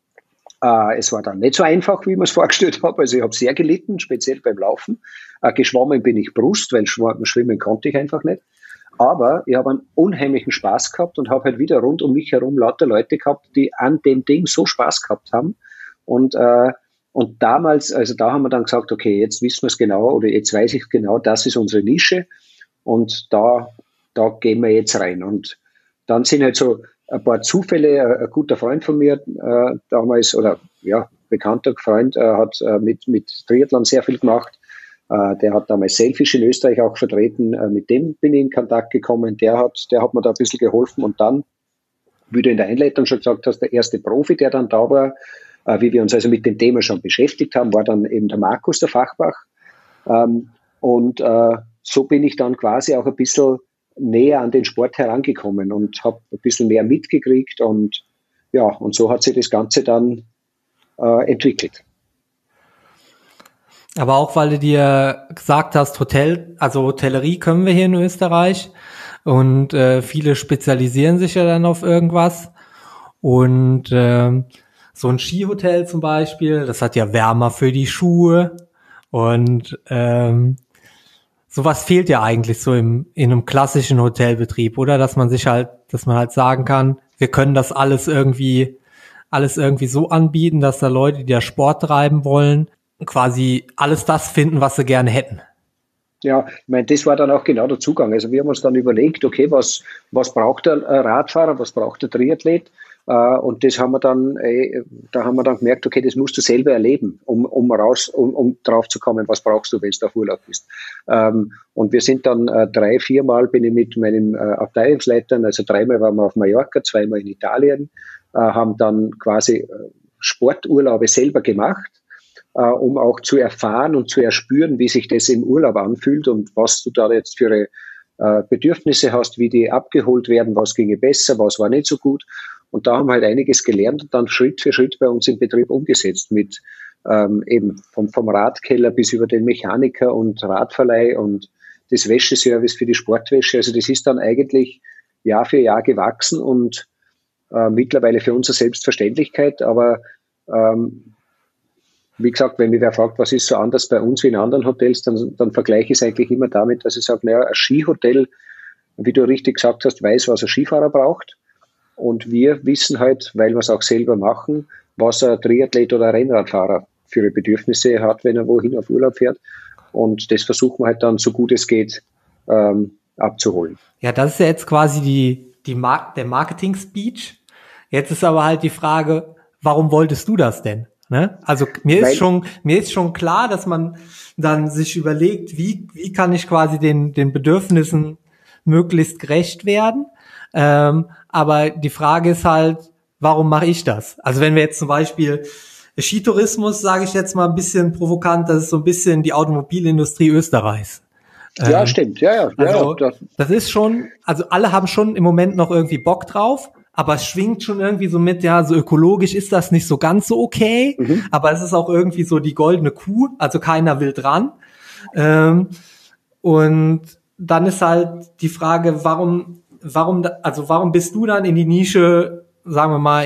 Es war dann nicht so einfach, wie ich mir es vorgestellt habe. Also ich habe sehr gelitten, speziell beim Laufen. Geschwommen bin ich Brust, weil schwimmen konnte ich einfach nicht. Aber ich habe einen unheimlichen Spaß gehabt und habe halt wieder rund um mich herum lauter Leute gehabt, die an dem Ding so Spaß gehabt haben. Und, äh, und damals, also da haben wir dann gesagt, okay, jetzt wissen wir es genau oder jetzt weiß ich genau, das ist unsere Nische. Und da, da gehen wir jetzt rein. Und dann sind halt so ein paar Zufälle. Ein guter Freund von mir äh, damals, oder ja, bekannter Freund, äh, hat äh, mit, mit Triathlon sehr viel gemacht. Äh, der hat damals Selfish in Österreich auch vertreten. Äh, mit dem bin ich in Kontakt gekommen. Der hat, der hat mir da ein bisschen geholfen. Und dann, wie du in der Einleitung schon gesagt hast, der erste Profi, der dann da war, äh, wie wir uns also mit dem Thema schon beschäftigt haben, war dann eben der Markus, der Fachbach. Ähm, und äh, so bin ich dann quasi auch ein bisschen näher an den Sport herangekommen und habe ein bisschen mehr mitgekriegt und ja, und so hat sich das Ganze dann äh, entwickelt. Aber auch, weil du dir gesagt hast, Hotel, also Hotellerie können wir hier in Österreich und äh, viele spezialisieren sich ja dann auf irgendwas und äh, so ein Skihotel zum Beispiel, das hat ja Wärmer für die Schuhe und ähm, sowas fehlt ja eigentlich so im, in einem klassischen Hotelbetrieb, oder? Dass man sich halt, dass man halt sagen kann, wir können das alles irgendwie, alles irgendwie so anbieten, dass da Leute, die da Sport treiben wollen, quasi alles das finden, was sie gerne hätten. Ja, ich meine, das war dann auch genau der Zugang. Also wir haben uns dann überlegt, okay, was, was braucht der Radfahrer, was braucht der Triathlet? Und das haben wir dann, da haben wir dann gemerkt, okay, das musst du selber erleben, um, um raus, um, um drauf zu kommen, was brauchst du, wenn du auf Urlaub bist. Und wir sind dann drei, viermal bin ich mit meinen Abteilungsleitern, also dreimal waren wir auf Mallorca, zweimal in Italien, haben dann quasi Sporturlaube selber gemacht, um auch zu erfahren und zu erspüren, wie sich das im Urlaub anfühlt und was du da jetzt für Bedürfnisse hast, wie die abgeholt werden, was ginge besser, was war nicht so gut. Und da haben wir halt einiges gelernt und dann Schritt für Schritt bei uns im Betrieb umgesetzt mit ähm, eben vom, vom Radkeller bis über den Mechaniker und Radverleih und das Wäscheservice für die Sportwäsche. Also das ist dann eigentlich Jahr für Jahr gewachsen und äh, mittlerweile für uns eine Selbstverständlichkeit. Aber ähm, wie gesagt, wenn mich wer fragt, was ist so anders bei uns wie in anderen Hotels, dann, dann vergleiche ich es eigentlich immer damit, dass ich sage, naja, ein Skihotel, wie du richtig gesagt hast, weiß, was ein Skifahrer braucht. Und wir wissen halt, weil wir es auch selber machen, was ein Triathlet oder ein Rennradfahrer für ihre Bedürfnisse hat, wenn er wohin auf Urlaub fährt. Und das versuchen wir halt dann, so gut es geht, ähm, abzuholen. Ja, das ist ja jetzt quasi die, die Mar- der Marketing-Speech. Jetzt ist aber halt die Frage, warum wolltest du das denn? Ne? Also mir weil, ist schon, mir ist schon klar, dass man dann sich überlegt, wie, wie kann ich quasi den, den Bedürfnissen möglichst gerecht werden. Ähm, aber die Frage ist halt, warum mache ich das? Also wenn wir jetzt zum Beispiel Skitourismus, sage ich jetzt mal ein bisschen provokant, das ist so ein bisschen die Automobilindustrie Österreichs. Ja, ähm, stimmt. Ja, ja. Also ja, das ist schon, also alle haben schon im Moment noch irgendwie Bock drauf, aber es schwingt schon irgendwie so mit, ja, so ökologisch ist das nicht so ganz so okay, mhm. aber es ist auch irgendwie so die goldene Kuh, also keiner will dran. Ähm, und dann ist halt die Frage, warum Warum, also warum bist du dann in die Nische, sagen wir mal,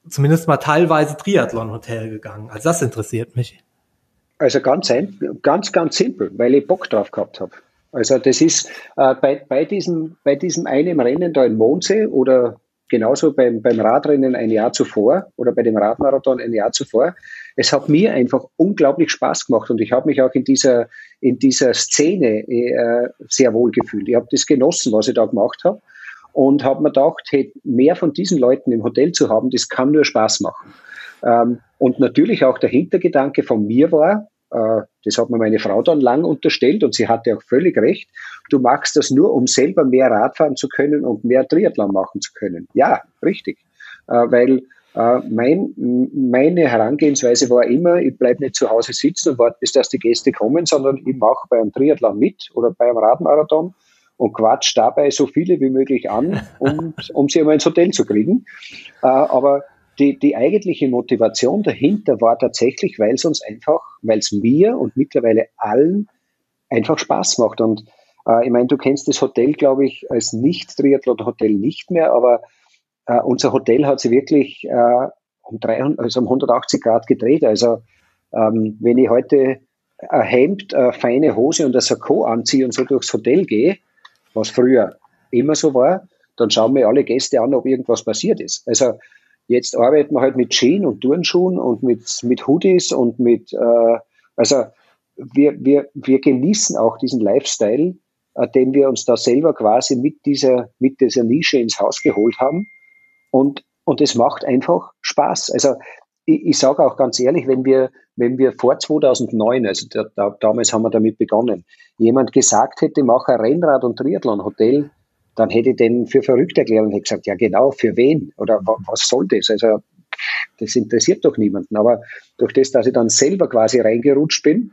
zumindest mal teilweise Triathlon-Hotel gegangen? Also das interessiert mich. Also ganz, ein, ganz, ganz simpel, weil ich Bock drauf gehabt habe. Also das ist äh, bei, bei, diesem, bei diesem einen Rennen da in Mondsee oder genauso beim, beim Radrennen ein Jahr zuvor oder bei dem Radmarathon ein Jahr zuvor. Es hat mir einfach unglaublich Spaß gemacht und ich habe mich auch in dieser, in dieser Szene äh, sehr wohl gefühlt. Ich habe das genossen, was ich da gemacht habe und habe mir gedacht, hey, mehr von diesen Leuten im Hotel zu haben, das kann nur Spaß machen. Ähm, und natürlich auch der Hintergedanke von mir war, äh, das hat mir meine Frau dann lang unterstellt und sie hatte auch völlig recht, du machst das nur, um selber mehr Radfahren zu können und mehr Triathlon machen zu können. Ja, richtig. Äh, weil äh, mein, meine Herangehensweise war immer, ich bleibe nicht zu Hause sitzen und warte, bis dass die Gäste kommen, sondern ich mache beim Triathlon mit oder beim Radmarathon und quatsch dabei so viele wie möglich an, um, um sie einmal ins Hotel zu kriegen. Äh, aber Die, die eigentliche Motivation dahinter war tatsächlich, weil es uns einfach, weil es mir und mittlerweile allen einfach Spaß macht. Und äh, ich meine, du kennst das Hotel, glaube ich, als Nicht-Triathlon-Hotel nicht mehr, aber äh, unser Hotel hat sich wirklich äh, um, dreihundert, also um hundertachtzig Grad gedreht. Also ähm, wenn ich heute ein Hemd, eine feine Hose und ein Sakko anziehe und so durchs Hotel gehe, was früher immer so war, dann schauen mir alle Gäste an, ob irgendwas passiert ist. Also jetzt arbeiten wir halt mit Jeans und Turnschuhen und mit, mit Hoodies und mit, äh, also wir, wir, wir genießen auch diesen Lifestyle, äh, den wir uns da selber quasi mit dieser, mit dieser Nische ins Haus geholt haben. Und, und es macht einfach Spaß. Also ich, ich sage auch ganz ehrlich, wenn wir, wenn wir vor zweitausendneun, also da, da, damals haben wir damit begonnen, jemand gesagt hätte, mach ein Rennrad- und Triathlon-Hotel, dann hätte ich den für verrückt erklärt und hätte gesagt, ja genau, für wen? Oder was soll das? Also das interessiert doch niemanden. Aber durch das, dass ich dann selber quasi reingerutscht bin,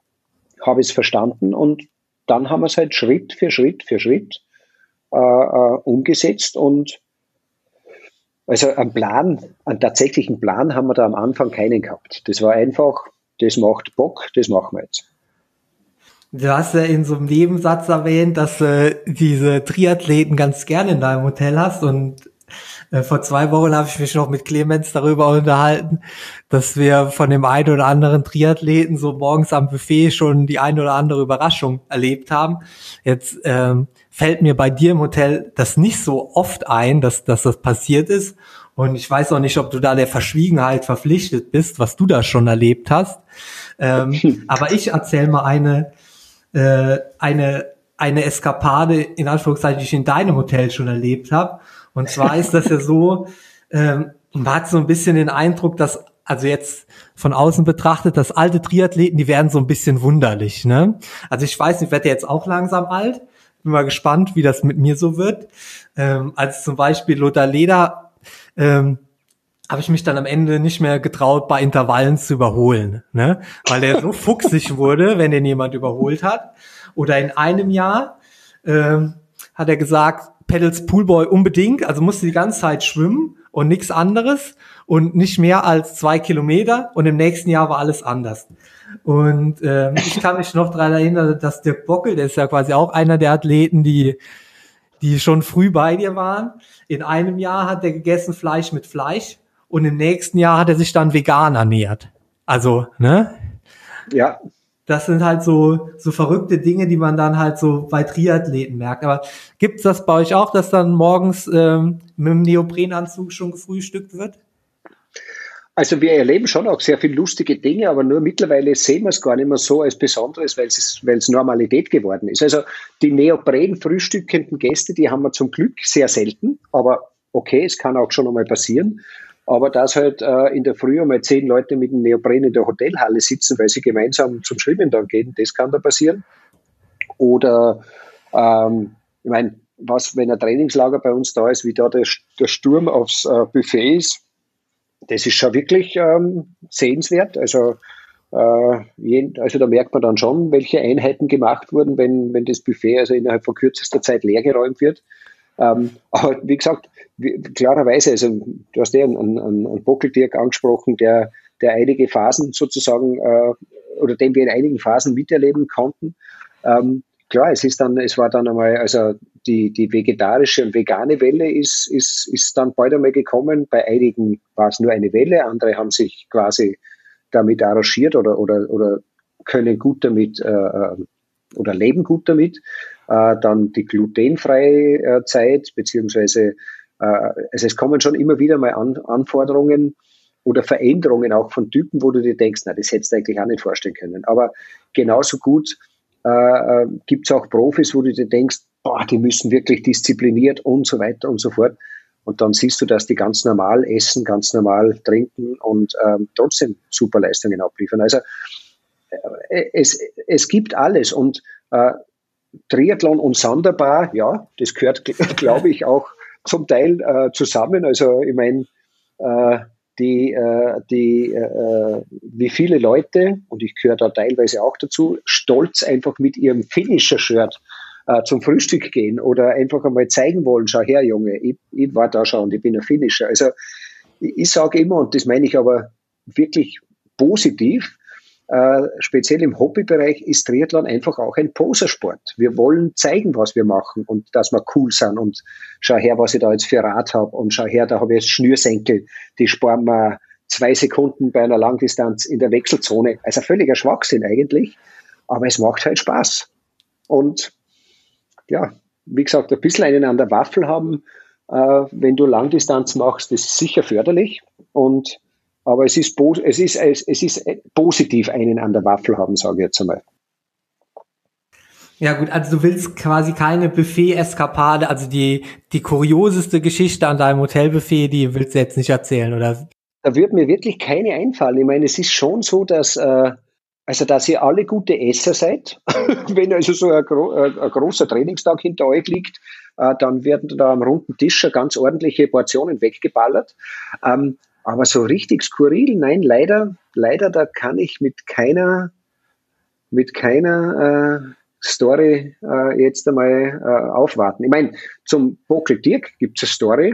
habe ich es verstanden und dann haben wir es halt Schritt für Schritt für Schritt äh, äh, umgesetzt und also einen Plan, einen tatsächlichen Plan haben wir da am Anfang keinen gehabt. Das war einfach, das macht Bock, das machen wir jetzt. Du hast ja in so einem Nebensatz erwähnt, dass du äh, diese Triathleten ganz gerne in deinem Hotel hast und äh, vor zwei Wochen habe ich mich noch mit Clemens darüber unterhalten, dass wir von dem einen oder anderen Triathleten so morgens am Buffet schon die eine oder andere Überraschung erlebt haben. Jetzt ähm, fällt mir bei dir im Hotel das nicht so oft ein, dass, dass das passiert ist und ich weiß auch nicht, ob du da der Verschwiegenheit verpflichtet bist, was du da schon erlebt hast. Ähm, aber ich erzähle mal eine äh, eine eine Eskapade, in Anführungszeichen, die ich in deinem Hotel schon erlebt habe. Und zwar ist das ja so, ähm, man hat so ein bisschen den Eindruck, dass, also jetzt von außen betrachtet, dass alte Triathleten, die werden so ein bisschen wunderlich, ne? Also ich weiß nicht, ich werde jetzt auch langsam alt. Bin mal gespannt, wie das mit mir so wird. Ähm, als zum Beispiel Lothar Leder, ähm, habe ich mich dann am Ende nicht mehr getraut, bei Intervallen zu überholen, ne? Weil der so fuchsig wurde, wenn den jemand überholt hat. Oder in einem Jahr ähm, hat er gesagt, Pedals Poolboy unbedingt, also musste die ganze Zeit schwimmen und nichts anderes und nicht mehr als zwei Kilometer und im nächsten Jahr war alles anders. Und ähm, ich kann mich noch daran erinnern, dass Dirk Bockel, der ist ja quasi auch einer der Athleten, die die schon früh bei dir waren. In einem Jahr hat er gegessen Fleisch mit Fleisch. Und im nächsten Jahr hat er sich dann vegan ernährt. Also, ne? Ja. Das sind halt so so verrückte Dinge, die man dann halt so bei Triathleten merkt. Aber gibt's das bei euch auch, dass dann morgens ähm, mit dem Neoprenanzug schon gefrühstückt wird? Also wir erleben schon auch sehr viele lustige Dinge, aber nur mittlerweile sehen wir es gar nicht mehr so als Besonderes, weil es, weil es Normalität geworden ist. Also die Neopren-frühstückenden Gäste, die haben wir zum Glück sehr selten, aber okay, es kann auch schon einmal passieren. Aber dass halt äh, in der Früh einmal zehn Leute mit dem Neopren in der Hotelhalle sitzen, weil sie gemeinsam zum Schwimmen dann gehen, das kann da passieren. Oder, ähm, ich meine, was, wenn ein Trainingslager bei uns da ist, wie da der, der Sturm aufs äh, Buffet ist, das ist schon wirklich ähm, sehenswert. Also, äh, jeden, also da merkt man dann schon, welche Einheiten gemacht wurden, wenn, wenn das Buffet also innerhalb von kürzester Zeit leergeräumt wird. Ähm, aber wie gesagt, wie, klarerweise, also du hast ja einen, einen, einen Bockeldirk angesprochen, der, der einige Phasen sozusagen äh, oder den wir in einigen Phasen miterleben konnten. Ähm, klar, es ist dann, es war dann einmal, also die, die vegetarische und vegane Welle ist, ist, ist dann bald einmal gekommen. Bei einigen war es nur eine Welle, andere haben sich quasi damit arrangiert oder, oder, oder können gut damit äh, oder leben gut damit. Äh, dann die glutenfreie äh, Zeit, beziehungsweise äh, also es kommen schon immer wieder mal An Anforderungen oder Veränderungen auch von Typen, wo du dir denkst, na, das hättest du eigentlich auch nicht vorstellen können. Aber genauso gut äh, gibt es auch Profis, wo du dir denkst, boah, die müssen wirklich diszipliniert und so weiter und so fort. Und dann siehst du, dass die ganz normal essen, ganz normal trinken und ähm, trotzdem super Leistungen abliefern. Also äh, es, es gibt alles. Und äh, Triathlon und Sonderbar, ja, das gehört, glaube ich, auch zum Teil äh, zusammen. Also ich meine, äh, die, äh, die äh, wie viele Leute, und ich gehöre da teilweise auch dazu, stolz einfach mit ihrem Finisher-Shirt äh, zum Frühstück gehen oder einfach einmal zeigen wollen, schau her, Junge, ich, ich war da schon und ich bin ein Finisher. Also ich, ich sage immer, und das meine ich aber wirklich positiv, äh, speziell im Hobbybereich ist Triathlon einfach auch ein Posersport. Wir wollen zeigen, was wir machen und dass wir cool sind und schau her, was ich da jetzt für Rad habe und schau her, da habe ich jetzt Schnürsenkel, die sparen wir zwei Sekunden bei einer Langdistanz in der Wechselzone. Also völliger Schwachsinn eigentlich, aber es macht halt Spaß. Und ja, wie gesagt, ein bisschen einen an der Waffel haben, äh, wenn du Langdistanz machst, das ist sicher förderlich. Und aber es ist, es, ist, es ist positiv, einen an der Waffel haben, sage ich jetzt einmal. Ja gut, also du willst quasi keine Buffet-Eskapade, also die, die kurioseste Geschichte an deinem Hotelbuffet, die willst du jetzt nicht erzählen, oder? Da wird mir wirklich keine einfallen. Ich meine, es ist schon so, dass, äh, also dass ihr alle gute Esser seid. Wenn also so ein, gro ein großer Trainingstag hinter euch liegt, äh, dann werden da am runden Tisch schon ganz ordentliche Portionen weggeballert. Ähm, Aber so richtig skurril, nein, leider, leider, da kann ich mit keiner, mit keiner äh, Story äh, jetzt einmal äh, aufwarten. Ich meine, zum Bockel Dirk gibt es eine Story,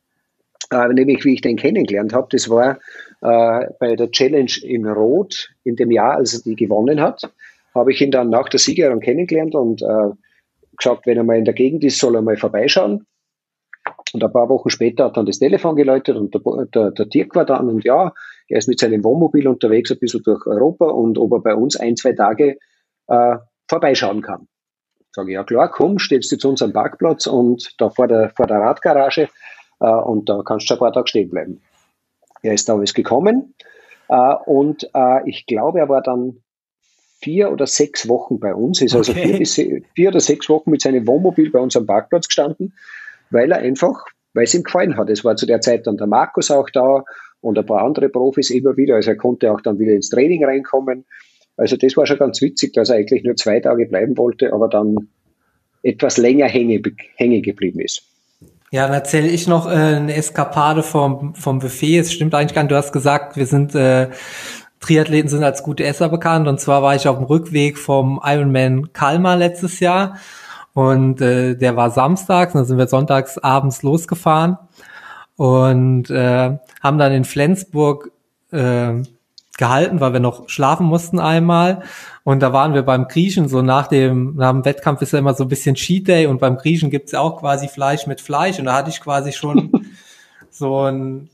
äh, nämlich wie ich den kennengelernt habe. Das war äh, bei der Challenge in Rot in dem Jahr, als er die gewonnen hat, habe ich ihn dann nach der Siegerehrung kennengelernt und äh, gesagt, wenn er mal in der Gegend ist, soll er mal vorbeischauen. Und ein paar Wochen später hat dann das Telefon geläutet und der, der, der Dirk war dann und ja, er ist mit seinem Wohnmobil unterwegs ein bisschen durch Europa und ob er bei uns ein, zwei Tage äh, vorbeischauen kann. Sage ich, ja klar, komm, stellst du zu uns am Parkplatz und da vor der, vor der Radgarage äh, und da kannst du ein paar Tage stehen bleiben. Er ist damals gekommen äh, und äh, ich glaube, er war dann vier oder sechs Wochen bei uns, ist also okay. vier, bis, vier oder sechs Wochen mit seinem Wohnmobil bei uns am Parkplatz gestanden, weil er einfach, weil es ihm gefallen hat. Es war zu der Zeit dann der Markus auch da und ein paar andere Profis immer wieder. Also er konnte auch dann wieder ins Training reinkommen. Also das war schon ganz witzig, dass er eigentlich nur zwei Tage bleiben wollte, aber dann etwas länger hänge, hänge geblieben ist. Ja, dann erzähle ich noch äh, eine Eskapade vom, vom Buffet. Es stimmt eigentlich gar nicht. Du hast gesagt, wir sind äh, Triathleten sind als gute Esser bekannt. Und zwar war ich auf dem Rückweg vom Ironman Kalmar letztes Jahr. Und äh, der war samstags, dann sind wir sonntags abends losgefahren und äh, haben dann in Flensburg äh, gehalten, weil wir noch schlafen mussten einmal. Und da waren wir beim Griechen, so nach dem, nach dem Wettkampf ist ja immer so ein bisschen Cheat Day und beim Griechen gibt's ja auch quasi Fleisch mit Fleisch. Und da hatte ich quasi schon so ein,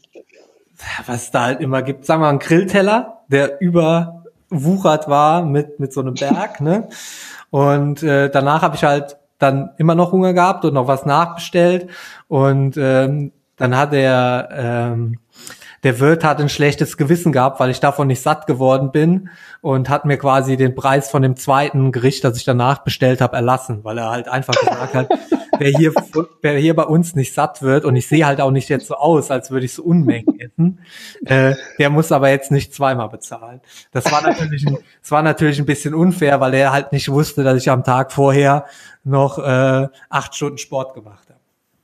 was es da halt immer gibt, sagen wir mal, einen Grillteller, der überwuchert war mit mit so einem Berg, ne? Und äh, danach habe ich halt dann immer noch Hunger gehabt und noch was nachbestellt und ähm, dann hat der ähm, der Wirt hat ein schlechtes Gewissen gehabt, weil ich davon nicht satt geworden bin und hat mir quasi den Preis von dem zweiten Gericht, das ich danach bestellt habe, erlassen, weil er halt einfach gesagt hat, wer hier wer hier bei uns nicht satt wird und ich sehe halt auch nicht jetzt so aus, als würde ich so Unmengen essen, äh, der muss aber jetzt nicht zweimal bezahlen. Das war natürlich ein, das war natürlich ein bisschen unfair, weil er halt nicht wusste, dass ich am Tag vorher noch äh, acht Stunden Sport gemacht habe.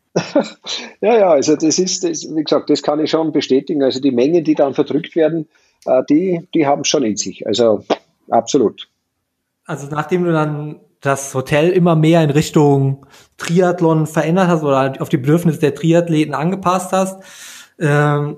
Ja, ja, also das ist, das, wie gesagt, das kann ich schon bestätigen. Also die Mengen, die dann verdrückt werden, äh, die, die haben es schon in sich. Also absolut. Also nachdem du dann das Hotel immer mehr in Richtung Triathlon verändert hast oder auf die Bedürfnisse der Triathleten angepasst hast, ähm,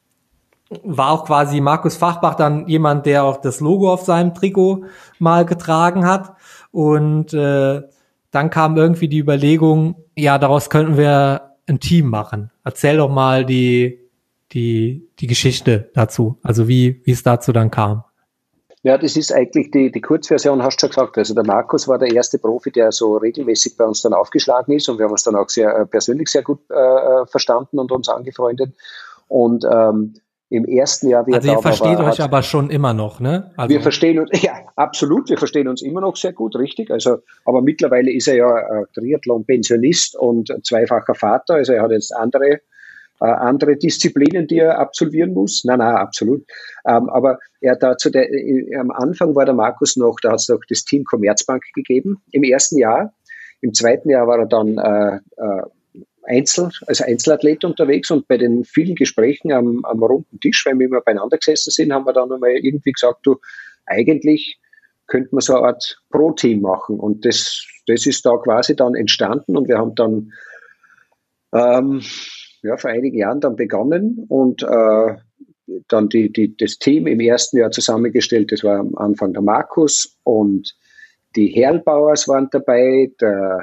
war auch quasi Markus Fachbach dann jemand, der auch das Logo auf seinem Trikot mal getragen hat. Und äh, dann kam irgendwie die Überlegung, ja, daraus könnten wir ein Team machen. Erzähl doch mal die, die, die Geschichte dazu, also wie, wie es dazu dann kam. Ja, das ist eigentlich die, die Kurzversion, hast du schon gesagt. Also der Markus war der erste Profi, der so regelmäßig bei uns dann aufgeschlagen ist und wir haben uns dann auch sehr persönlich sehr gut äh, verstanden und uns angefreundet. Und ähm, im ersten Jahr, wie also er ihr da versteht war, euch hat, aber schon immer noch, ne? Also wir verstehen uns, ja, absolut, wir verstehen uns immer noch sehr gut, richtig. Also, aber mittlerweile ist er ja äh, Triathlon-Pensionist und zweifacher Vater. Also er hat jetzt andere äh, andere Disziplinen, die er absolvieren muss. Nein, nein, absolut. Ähm, aber er dazu der, äh, am Anfang war der Markus noch, da hat es noch das Team Commerzbank gegeben im ersten Jahr. Im zweiten Jahr war er dann äh, äh, Einzel, als Einzelathlet unterwegs und bei den vielen Gesprächen am, am runden Tisch, wenn wir immer beieinander gesessen sind, haben wir dann einmal irgendwie gesagt, du, eigentlich könnte man so eine Art Pro-Team machen und das, das ist da quasi dann entstanden und wir haben dann ähm, ja, vor einigen Jahren dann begonnen und äh, dann die, die, das Team im ersten Jahr zusammengestellt, das war am Anfang der Markus und die Herlbauers waren dabei, der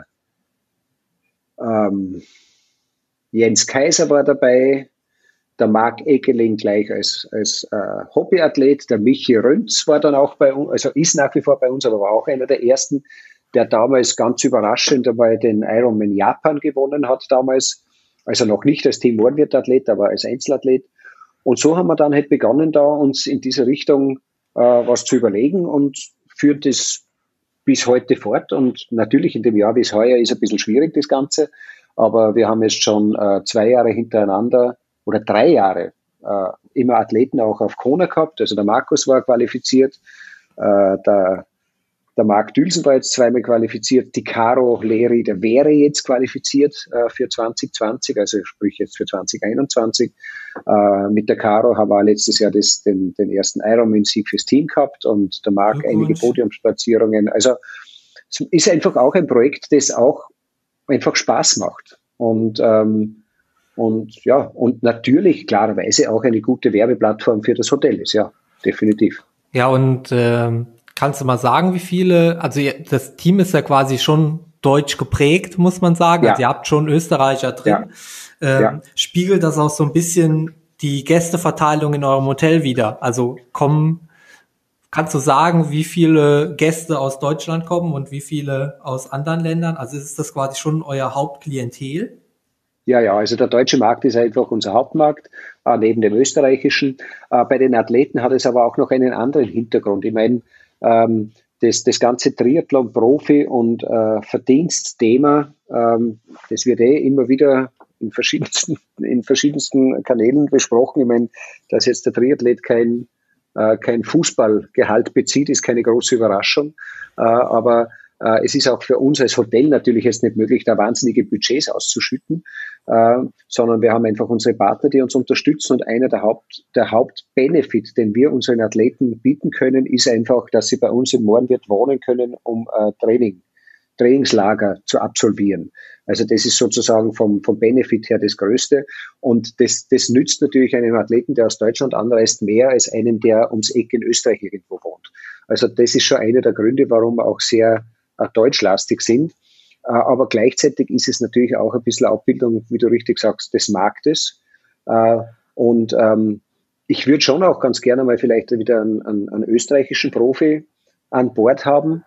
ähm, Jens Kaiser war dabei, der Marc Eggeling gleich als, als äh, Hobbyathlet, der Michi Rönz war dann auch bei uns, also ist nach wie vor bei uns, aber war auch einer der ersten, der damals ganz überraschend einmal den Ironman Japan gewonnen hat damals, also noch nicht als Team Ohrenwirt-Athlet, aber als Einzelathlet. Und so haben wir dann halt begonnen, da uns in diese Richtung äh, was zu überlegen und führt das bis heute fort. Und natürlich in dem Jahr wie es heuer ist ein bisschen schwierig, das Ganze. Aber wir haben jetzt schon äh, zwei Jahre hintereinander oder drei Jahre äh, immer Athleten auch auf Kona gehabt. Also der Markus war qualifiziert, äh, der Der Marc Dülsen war jetzt zweimal qualifiziert. Die Caro Leri, der wäre jetzt qualifiziert äh, für zwanzig zwanzig, also sprich jetzt für zwanzig einundzwanzig. Äh, mit der Caro haben wir letztes Jahr das, den, den ersten Ironman-Sieg fürs Team gehabt und der Marc einige Podiumsplatzierungen. Also es ist einfach auch ein Projekt, das auch einfach Spaß macht. Und, ähm, und ja, und natürlich klarerweise auch eine gute Werbeplattform für das Hotel ist, ja, definitiv. Ja, und ähm kannst du mal sagen, wie viele, also das Team ist ja quasi schon deutsch geprägt, muss man sagen. Ja. Also ihr habt schon Österreicher drin. Ja. Ähm, Ja. Spiegelt das auch so ein bisschen die Gästeverteilung in eurem Hotel wider? Also kommen, kannst du sagen, wie viele Gäste aus Deutschland kommen und wie viele aus anderen Ländern? Also ist das quasi schon euer Hauptklientel? Ja, ja, also der deutsche Markt ist einfach unser Hauptmarkt, äh, neben dem österreichischen. Äh, bei den Athleten hat es aber auch noch einen anderen Hintergrund. Ich meine, Ähm, das, das ganze Triathlon-Profi- und äh, Verdienstthema, ähm, das wird eh immer wieder in verschiedensten, in verschiedensten Kanälen besprochen. Ich meine, dass jetzt der Triathlet kein, äh, kein Fußballgehalt bezieht, ist keine große Überraschung. Äh, aber äh, es ist auch für uns als Hotel natürlich jetzt nicht möglich, da wahnsinnige Budgets auszuschütten, äh, sondern wir haben einfach unsere Partner, die uns unterstützen und einer der Haupt, der Hauptbenefit, den wir unseren Athleten bieten können, ist einfach, dass sie bei uns in Mohrenwirth wohnen können, um äh, Training, Trainingslager zu absolvieren. Also das ist sozusagen vom, vom Benefit her das Größte und das, das nützt natürlich einem Athleten, der aus Deutschland anreist, mehr als einem, der ums Eck in Österreich irgendwo wohnt. Also das ist schon einer der Gründe, warum wir auch sehr äh, deutschlastig sind. Äh, aber gleichzeitig ist es natürlich auch ein bisschen Abbildung, wie du richtig sagst, des Marktes. Äh, und ähm, ich würde schon auch ganz gerne mal vielleicht wieder einen, einen, einen österreichischen Profi an Bord haben,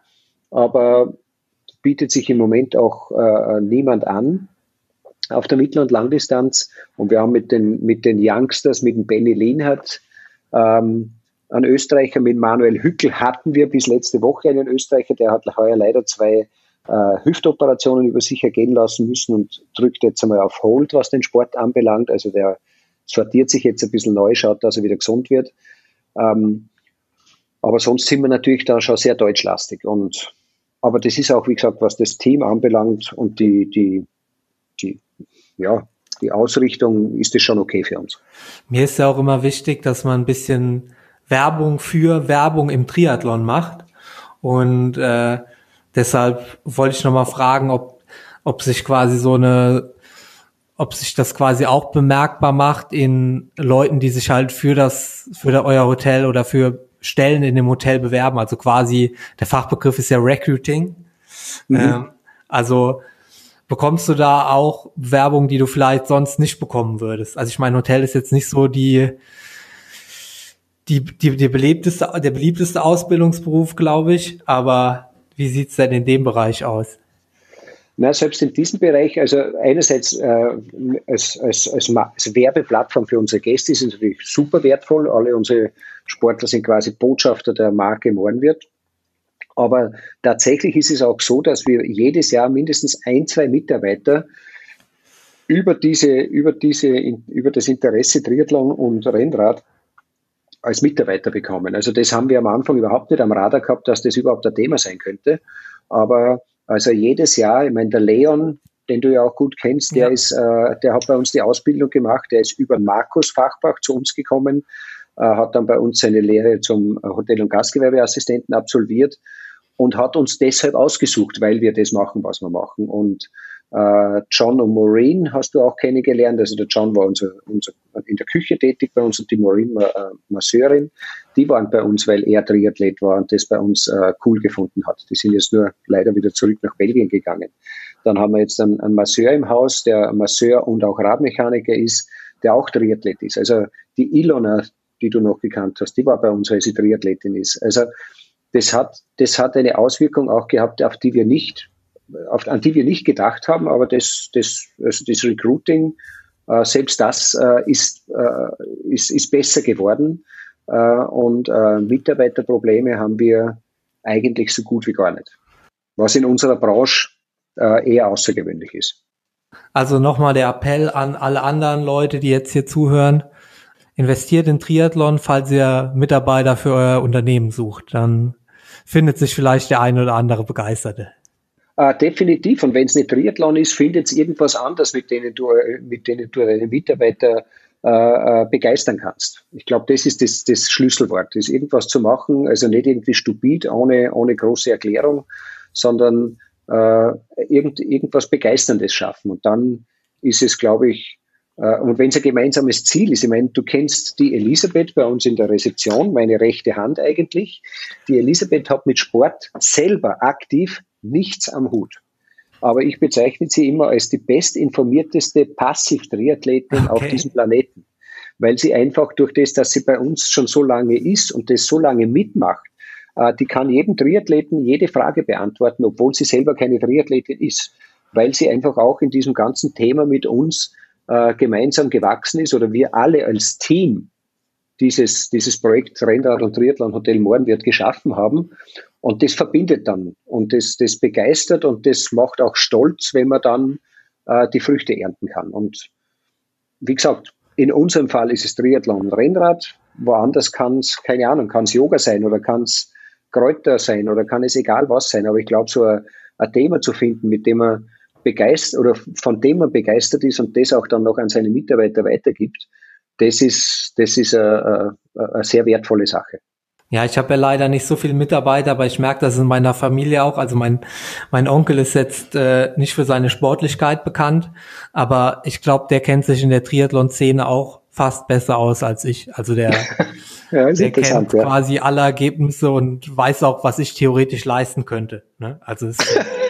aber bietet sich im Moment auch äh, niemand an auf der Mittel- und Langdistanz. Und wir haben mit den, mit den Youngsters, mit dem Benny Lienhardt, ähm, einen Österreicher, mit Manuel Hückel hatten wir bis letzte Woche einen Österreicher, der hat heuer leider zwei äh, Hüftoperationen über sich ergehen lassen müssen und drückt jetzt einmal auf Hold, was den Sport anbelangt. Also der sortiert sich jetzt ein bisschen neu, schaut, dass er wieder gesund wird. Ähm, aber sonst sind wir natürlich da schon sehr deutschlastig. Und, aber das ist auch, wie gesagt, was das Team anbelangt und die, die, die, ja, die Ausrichtung, ist das schon okay für uns. Mir ist ja auch immer wichtig, dass man ein bisschen Werbung für Werbung im Triathlon macht. Und äh, deshalb wollte ich nochmal fragen, ob, ob sich quasi so eine, ob sich das quasi auch bemerkbar macht in Leuten, die sich halt für das, für das, euer Hotel oder für Stellen in dem Hotel bewerben. Also quasi, der Fachbegriff ist ja Recruiting. Mhm. Ähm, Also bekommst du da auch Werbung, die du vielleicht sonst nicht bekommen würdest? Also ich meine, Hotel ist jetzt nicht so die die die, die beliebteste der beliebteste Ausbildungsberuf, glaube ich. Aber wie sieht's denn in dem Bereich aus? Na, selbst in diesem Bereich, also einerseits äh, als, als, als, als Werbeplattform für unsere Gäste ist es natürlich super wertvoll. Alle unsere Sportler sind quasi Botschafter der Marke Mohrenwirth. Aber tatsächlich ist es auch so, dass wir jedes Jahr mindestens ein, zwei Mitarbeiter über diese, über diese, über das Interesse Triathlon und Rennrad als Mitarbeiter bekommen. Also das haben wir am Anfang überhaupt nicht am Radar gehabt, dass das überhaupt ein Thema sein könnte. Aber also jedes Jahr, ich meine, der Leon, den du ja auch gut kennst, der ja. ist, äh, der hat bei uns die Ausbildung gemacht, der ist über Markus Fachbach zu uns gekommen, äh, hat dann bei uns seine Lehre zum Hotel- und Gastgewerbeassistenten absolviert und hat uns deshalb ausgesucht, weil wir das machen, was wir machen. Und äh, John und Maureen hast du auch kennengelernt. Also der John war unser, unser, in der Küche tätig bei uns und die Maureen war äh, Masseurin. Die waren bei uns, weil er Triathlet war und das bei uns äh, cool gefunden hat. Die sind jetzt nur leider wieder zurück nach Belgien gegangen. Dann haben wir jetzt einen, einen Masseur im Haus, der Masseur und auch Radmechaniker ist, der auch Triathlet ist. Also die Ilona, die du noch gekannt hast, die war bei uns, weil sie Triathletin ist. Also das hat, das hat eine Auswirkung auch gehabt, auf die wir nicht, auf, an die wir nicht gedacht haben, aber das, das, also das Recruiting, äh, selbst das äh, ist, äh, ist, ist besser geworden. Äh, und äh, Mitarbeiterprobleme haben wir eigentlich so gut wie gar nicht. Was in unserer Branche äh, eher außergewöhnlich ist. Also nochmal der Appell an alle anderen Leute, die jetzt hier zuhören. Investiert in Triathlon, falls ihr Mitarbeiter für euer Unternehmen sucht. Dann findet sich vielleicht der eine oder andere Begeisterte. Uh, definitiv. Und wenn es nicht Triathlon ist, findet es irgendwas anderes, mit denen du, mit denen du deine Mitarbeiter uh, begeistern kannst. Ich glaube, das ist das, das Schlüsselwort. Das ist irgendwas zu machen, also nicht irgendwie stupid, ohne, ohne große Erklärung, sondern uh, irgend, irgendwas Begeisterndes schaffen. Und dann ist es, glaube ich, uh, und wenn es ein gemeinsames Ziel ist, ich meine, du kennst die Elisabeth bei uns in der Rezeption, meine rechte Hand eigentlich. Die Elisabeth hat mit Sport selber aktiv nichts am Hut. Aber ich bezeichne sie immer als die bestinformierteste Passiv-Triathletin okay. auf diesem Planeten. Weil sie einfach durch das, dass sie bei uns schon so lange ist und das so lange mitmacht, äh, die kann jedem Triathleten jede Frage beantworten, obwohl sie selber keine Triathletin ist. Weil sie einfach auch in diesem ganzen Thema mit uns äh, gemeinsam gewachsen ist oder wir alle als Team dieses, dieses Projekt Rennrad und Triathlon Hotel Mohrenwirth geschaffen haben. Und das verbindet dann und das, das begeistert und das macht auch stolz, wenn man dann äh, die Früchte ernten kann. Und wie gesagt, in unserem Fall ist es Triathlon und Rennrad. Woanders kann es, keine Ahnung, kann es Yoga sein oder kann es Kräuter sein oder kann es egal was sein. Aber ich glaube, so ein, ein Thema zu finden, mit dem man begeistert oder von dem man begeistert ist und das auch dann noch an seine Mitarbeiter weitergibt, das ist, das ist eine, eine, eine sehr wertvolle Sache. Ja, ich habe ja leider nicht so viele Mitarbeiter, aber ich merke das in meiner Familie auch. Also mein mein Onkel ist jetzt äh, nicht für seine Sportlichkeit bekannt, aber ich glaube, der kennt sich in der Triathlon-Szene auch fast besser aus als ich. Also der, ja, der kennt ja. quasi alle Ergebnisse und weiß auch, was ich theoretisch leisten könnte. Ne? Also es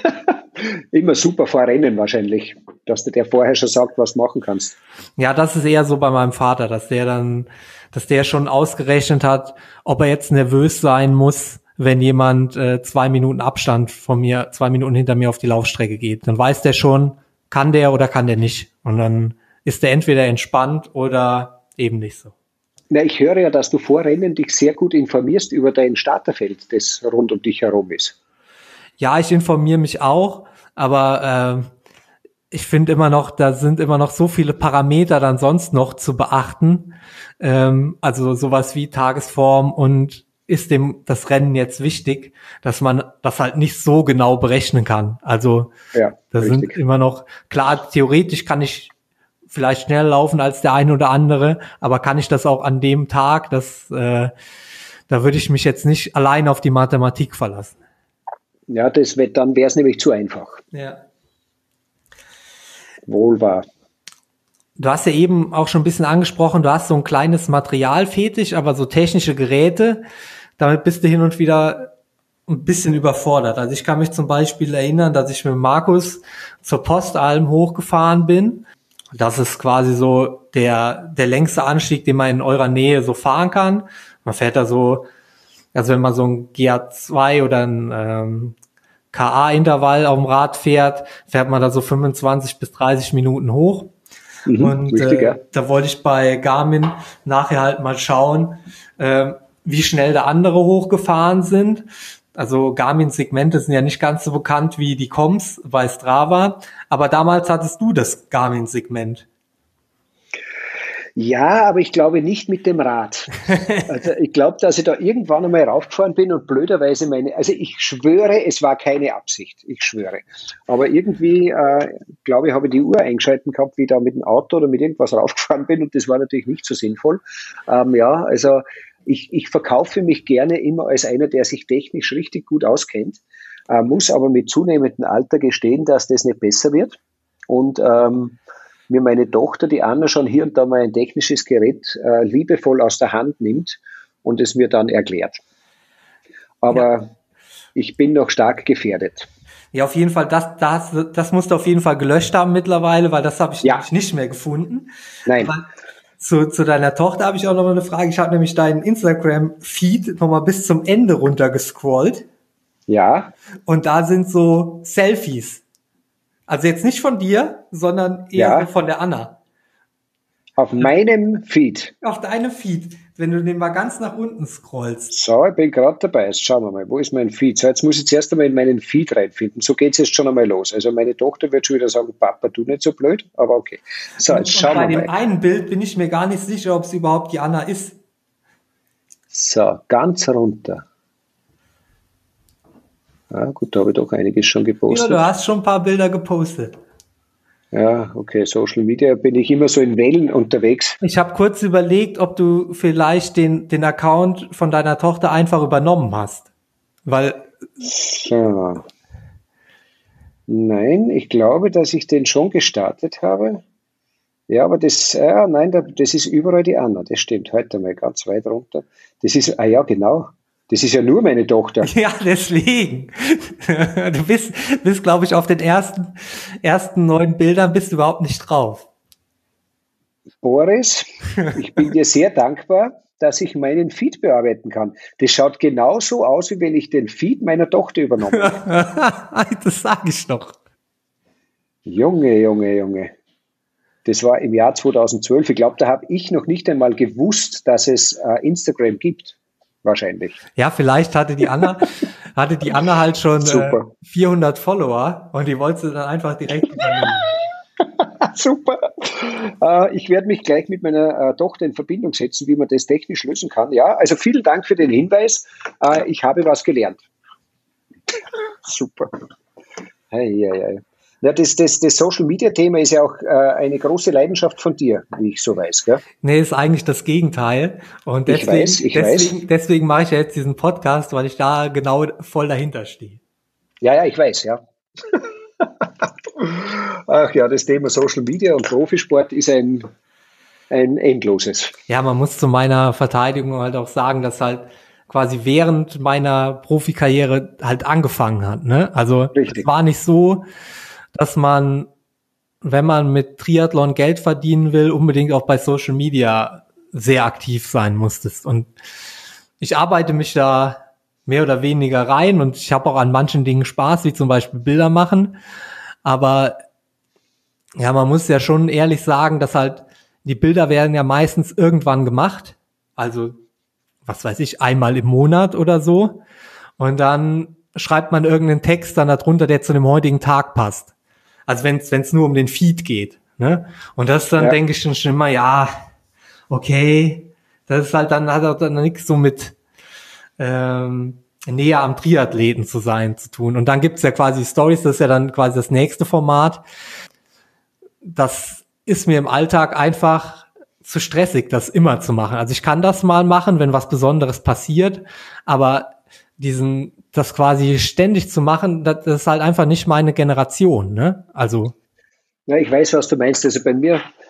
immer super vor Rennen wahrscheinlich, dass du dir vorher schon sagt, was du machen kannst. Ja, das ist eher so bei meinem Vater, dass der dann, dass der schon ausgerechnet hat, ob er jetzt nervös sein muss, wenn jemand äh, zwei Minuten Abstand von mir, zwei Minuten hinter mir auf die Laufstrecke geht. Dann weiß der schon, kann der oder kann der nicht. Und dann ist der entweder entspannt oder eben nicht so. Na, ich höre ja, dass du vor Rennen dich sehr gut informierst über dein Starterfeld, das rund um dich herum ist. Ja, ich informiere mich auch, aber äh, ich finde immer noch, da sind immer noch so viele Parameter dann sonst noch zu beachten. Ähm, also sowas wie Tagesform und ist dem das Rennen jetzt wichtig, dass man das halt nicht so genau berechnen kann. Also ja, da richtig. sind immer noch, klar, theoretisch kann ich vielleicht schneller laufen als der eine oder andere, aber kann ich das auch an dem Tag, das, äh, da würde ich mich jetzt nicht allein auf die Mathematik verlassen. Ja, das wird, dann wäre es nämlich zu einfach. Ja. Wohl wahr. Du hast ja eben auch schon ein bisschen angesprochen, du hast so ein kleines Materialfetisch, aber so technische Geräte, damit bist du hin und wieder ein bisschen überfordert. Also ich kann mich zum Beispiel erinnern, dass ich mit Markus zur Postalm hochgefahren bin. Das ist quasi so der der längste Anstieg, den man in eurer Nähe so fahren kann. Man fährt da so, also wenn man so ein G A zwei oder ein ähm, K A-Intervall auf dem Rad fährt, fährt man da so fünfundzwanzig bis dreißig Minuten hoch. Mhm, und richtig, äh, ja. Da wollte ich bei Garmin nachher halt mal schauen, äh, wie schnell da andere hochgefahren sind. Also Garmin-Segmente sind ja nicht ganz so bekannt wie die Coms bei Strava, aber damals hattest du das Garmin-Segment. Ja, aber ich glaube nicht mit dem Rad. Also ich glaube, dass ich da irgendwann einmal raufgefahren bin und blöderweise meine, also ich schwöre, es war keine Absicht, ich schwöre. Aber irgendwie, äh, glaube ich, habe ich die Uhr eingeschalten gehabt, wie ich da mit dem Auto oder mit irgendwas raufgefahren bin und das war natürlich nicht so sinnvoll. Ähm, ja, also ich, ich verkaufe mich gerne immer als einer, der sich technisch richtig gut auskennt, äh, muss aber mit zunehmendem Alter gestehen, dass das nicht besser wird. Und ähm, mir meine Tochter, die Anna, schon hier und da mal ein technisches Gerät äh, liebevoll aus der Hand nimmt und es mir dann erklärt. Aber ja. Ich bin noch stark gefährdet. Ja, auf jeden Fall, das, das, das musst du auf jeden Fall gelöscht haben mittlerweile, weil das habe ich ja. nicht mehr gefunden. Nein. Aber zu, zu deiner Tochter habe ich auch noch mal eine Frage. Ich habe nämlich deinen Instagram-Feed noch mal bis zum Ende runter gescrollt. Ja. Und da sind so Selfies. Also jetzt nicht von dir, sondern eher ja. von der Anna. Auf meinem Feed. Auf deinem Feed, wenn du den mal ganz nach unten scrollst. So, ich bin gerade dabei. Jetzt schauen wir mal, wo ist mein Feed? So, jetzt muss ich zuerst einmal in meinen Feed reinfinden. So geht es jetzt schon einmal los. Also meine Tochter wird schon wieder sagen, Papa, du nicht so blöd, aber okay. So, jetzt schauen wir mal. Bei dem einen Bild bin ich mir gar nicht sicher, ob es überhaupt die Anna ist. So, ganz runter. Ja, gut, da habe ich doch einiges schon gepostet. Ja, du hast schon ein paar Bilder gepostet. Ja, okay, Social Media bin ich immer so in Wellen unterwegs. Ich habe kurz überlegt, ob du vielleicht den, den Account von deiner Tochter einfach übernommen hast. Weil. So. Nein, ich glaube, dass ich den schon gestartet habe. Ja, aber das, ja, nein, das ist überall die Anna, das stimmt. Heute mal ganz weit runter. Das ist, ah ja, genau. Das ist ja nur meine Tochter. Ja, deswegen. Du bist, bist glaube ich, auf den ersten, ersten neun Bildern bist du überhaupt nicht drauf. Boris, ich bin dir sehr dankbar, dass ich meinen Feed bearbeiten kann. Das schaut genauso aus, wie wenn ich den Feed meiner Tochter übernommen habe. Das sage ich doch. Junge, Junge, Junge. Das war im Jahr zweitausendzwölf. Ich glaube, da habe ich noch nicht einmal gewusst, dass es äh, Instagram gibt. Wahrscheinlich. Ja, vielleicht hatte die Anna, hatte die Anna halt schon äh, vierhundert Follower und die wollte sie dann einfach direkt übernehmen. Super. Äh, ich werde mich gleich mit meiner äh, Tochter in Verbindung setzen, wie man das technisch lösen kann. Ja, also vielen Dank für den Hinweis. Äh, ich habe was gelernt. Super. Hey, hey, hey. Ja, das, das, das Social-Media-Thema ist ja auch äh, eine große Leidenschaft von dir, wie ich so weiß, gell? Nee, ist eigentlich das Gegenteil. Und deswegen, ich weiß, ich deswegen, weiß. deswegen mache ich ja jetzt diesen Podcast, weil ich da genau voll dahinter stehe. Ja, ja, ich weiß, ja. Ach ja, das Thema Social Media und Profisport ist ein, ein endloses. Ja, man muss zu meiner Verteidigung halt auch sagen, dass halt quasi während meiner Profikarriere halt angefangen hat, ne? Also Richtig. Es war nicht so, dass man, wenn man mit Triathlon Geld verdienen will, unbedingt auch bei Social Media sehr aktiv sein musstest. Und ich arbeite mich da mehr oder weniger rein und ich habe auch an manchen Dingen Spaß, wie zum Beispiel Bilder machen. Aber ja, man muss ja schon ehrlich sagen, dass halt die Bilder werden ja meistens irgendwann gemacht. Also, was weiß ich, einmal im Monat oder so. Und dann schreibt man irgendeinen Text dann darunter, der zu dem heutigen Tag passt. Also wenn es wenn es nur um den Feed geht, ne? Und das dann ja. denke ich schon schon immer, ja, okay, das ist halt dann hat auch dann nichts so mit ähm, näher am Triathleten zu sein zu tun. Und dann gibt's ja quasi Stories, das ist ja dann quasi das nächste Format. Das ist mir im Alltag einfach zu stressig, das immer zu machen. Also ich kann das mal machen, wenn was Besonderes passiert, aber diesen, das quasi ständig zu machen, das ist halt einfach nicht meine Generation, ne? Also. Ja, ich weiß, was du meinst. Also bei mir,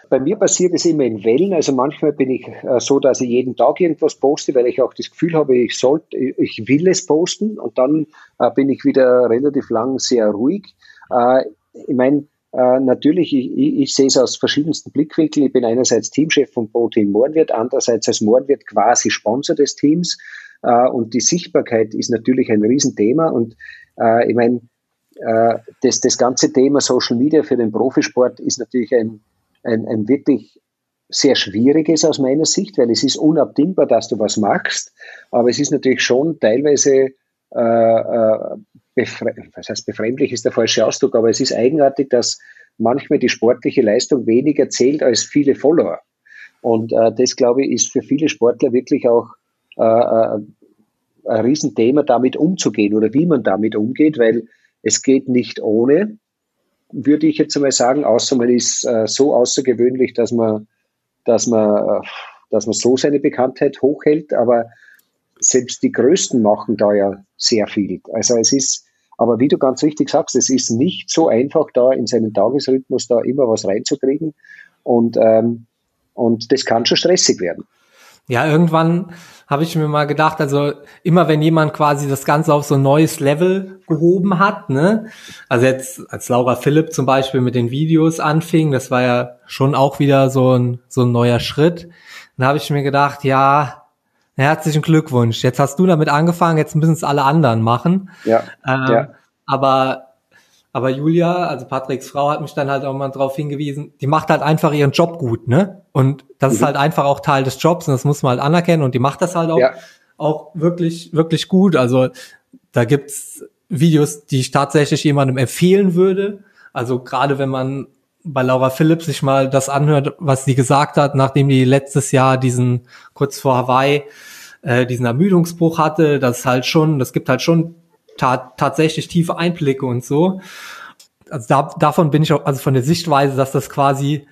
bei mir passiert es immer in Wellen. Also manchmal bin ich äh, so, dass ich jeden Tag irgendwas poste, weil ich auch das Gefühl habe, ich sollte, ich will es posten. Und dann äh, bin ich wieder relativ lang sehr ruhig. Äh, ich meine, äh, natürlich, ich, ich, ich sehe es aus verschiedensten Blickwinkeln. Ich bin einerseits Teamchef von Pro-Team Mohrenwirth, andererseits als Mohrenwirth quasi Sponsor des Teams. Äh, und die Sichtbarkeit ist natürlich ein Riesenthema. Und äh, ich meine, äh, das, das ganze Thema Social Media für den Profisport ist natürlich ein, ein, ein wirklich sehr schwieriges aus meiner Sicht, weil es ist unabdingbar, dass du was machst. Aber es ist natürlich schon teilweise äh, äh, befre- was heißt befremdlich ist der falsche Ausdruck, aber es ist eigenartig, dass manchmal die sportliche Leistung weniger zählt als viele Follower. Und äh, das, glaube ich, ist für viele Sportler wirklich auch äh, ein Riesenthema, damit umzugehen oder wie man damit umgeht, weil es geht nicht ohne, würde ich jetzt einmal sagen, außer man ist äh, so außergewöhnlich, dass man, dass man, äh, dass man so seine Bekanntheit hochhält, aber selbst die Größten machen da ja sehr viel. Also es ist, aber wie du ganz richtig sagst, es ist nicht so einfach, da in seinen Tagesrhythmus da immer was reinzukriegen und, ähm, und das kann schon stressig werden. Ja, irgendwann habe ich mir mal gedacht, also immer wenn jemand quasi das Ganze auf so ein neues Level gehoben hat, ne, also jetzt als Laura Philipp zum Beispiel mit den Videos anfing, das war ja schon auch wieder so ein so ein neuer Schritt, dann habe ich mir gedacht, ja, herzlichen Glückwunsch. Jetzt hast du damit angefangen, jetzt müssen es alle anderen machen. Ja, ähm, ja. Aber, aber Julia, also Patricks Frau, hat mich dann halt auch mal darauf hingewiesen, die macht halt einfach ihren Job gut, ne? Und das mhm. ist halt einfach auch Teil des Jobs und das muss man halt anerkennen und die macht das halt auch, ja. auch wirklich, wirklich gut. Also da gibt's Videos, die ich tatsächlich jemandem empfehlen würde. Also gerade wenn man bei Laura Philipp sich mal das anhört, was sie gesagt hat, nachdem die letztes Jahr diesen, kurz vor Hawaii, äh, diesen Ermüdungsbruch hatte, das halt schon, das gibt halt schon ta- tatsächlich tiefe Einblicke und so. Also da, davon bin ich auch, also von der Sichtweise, dass das quasi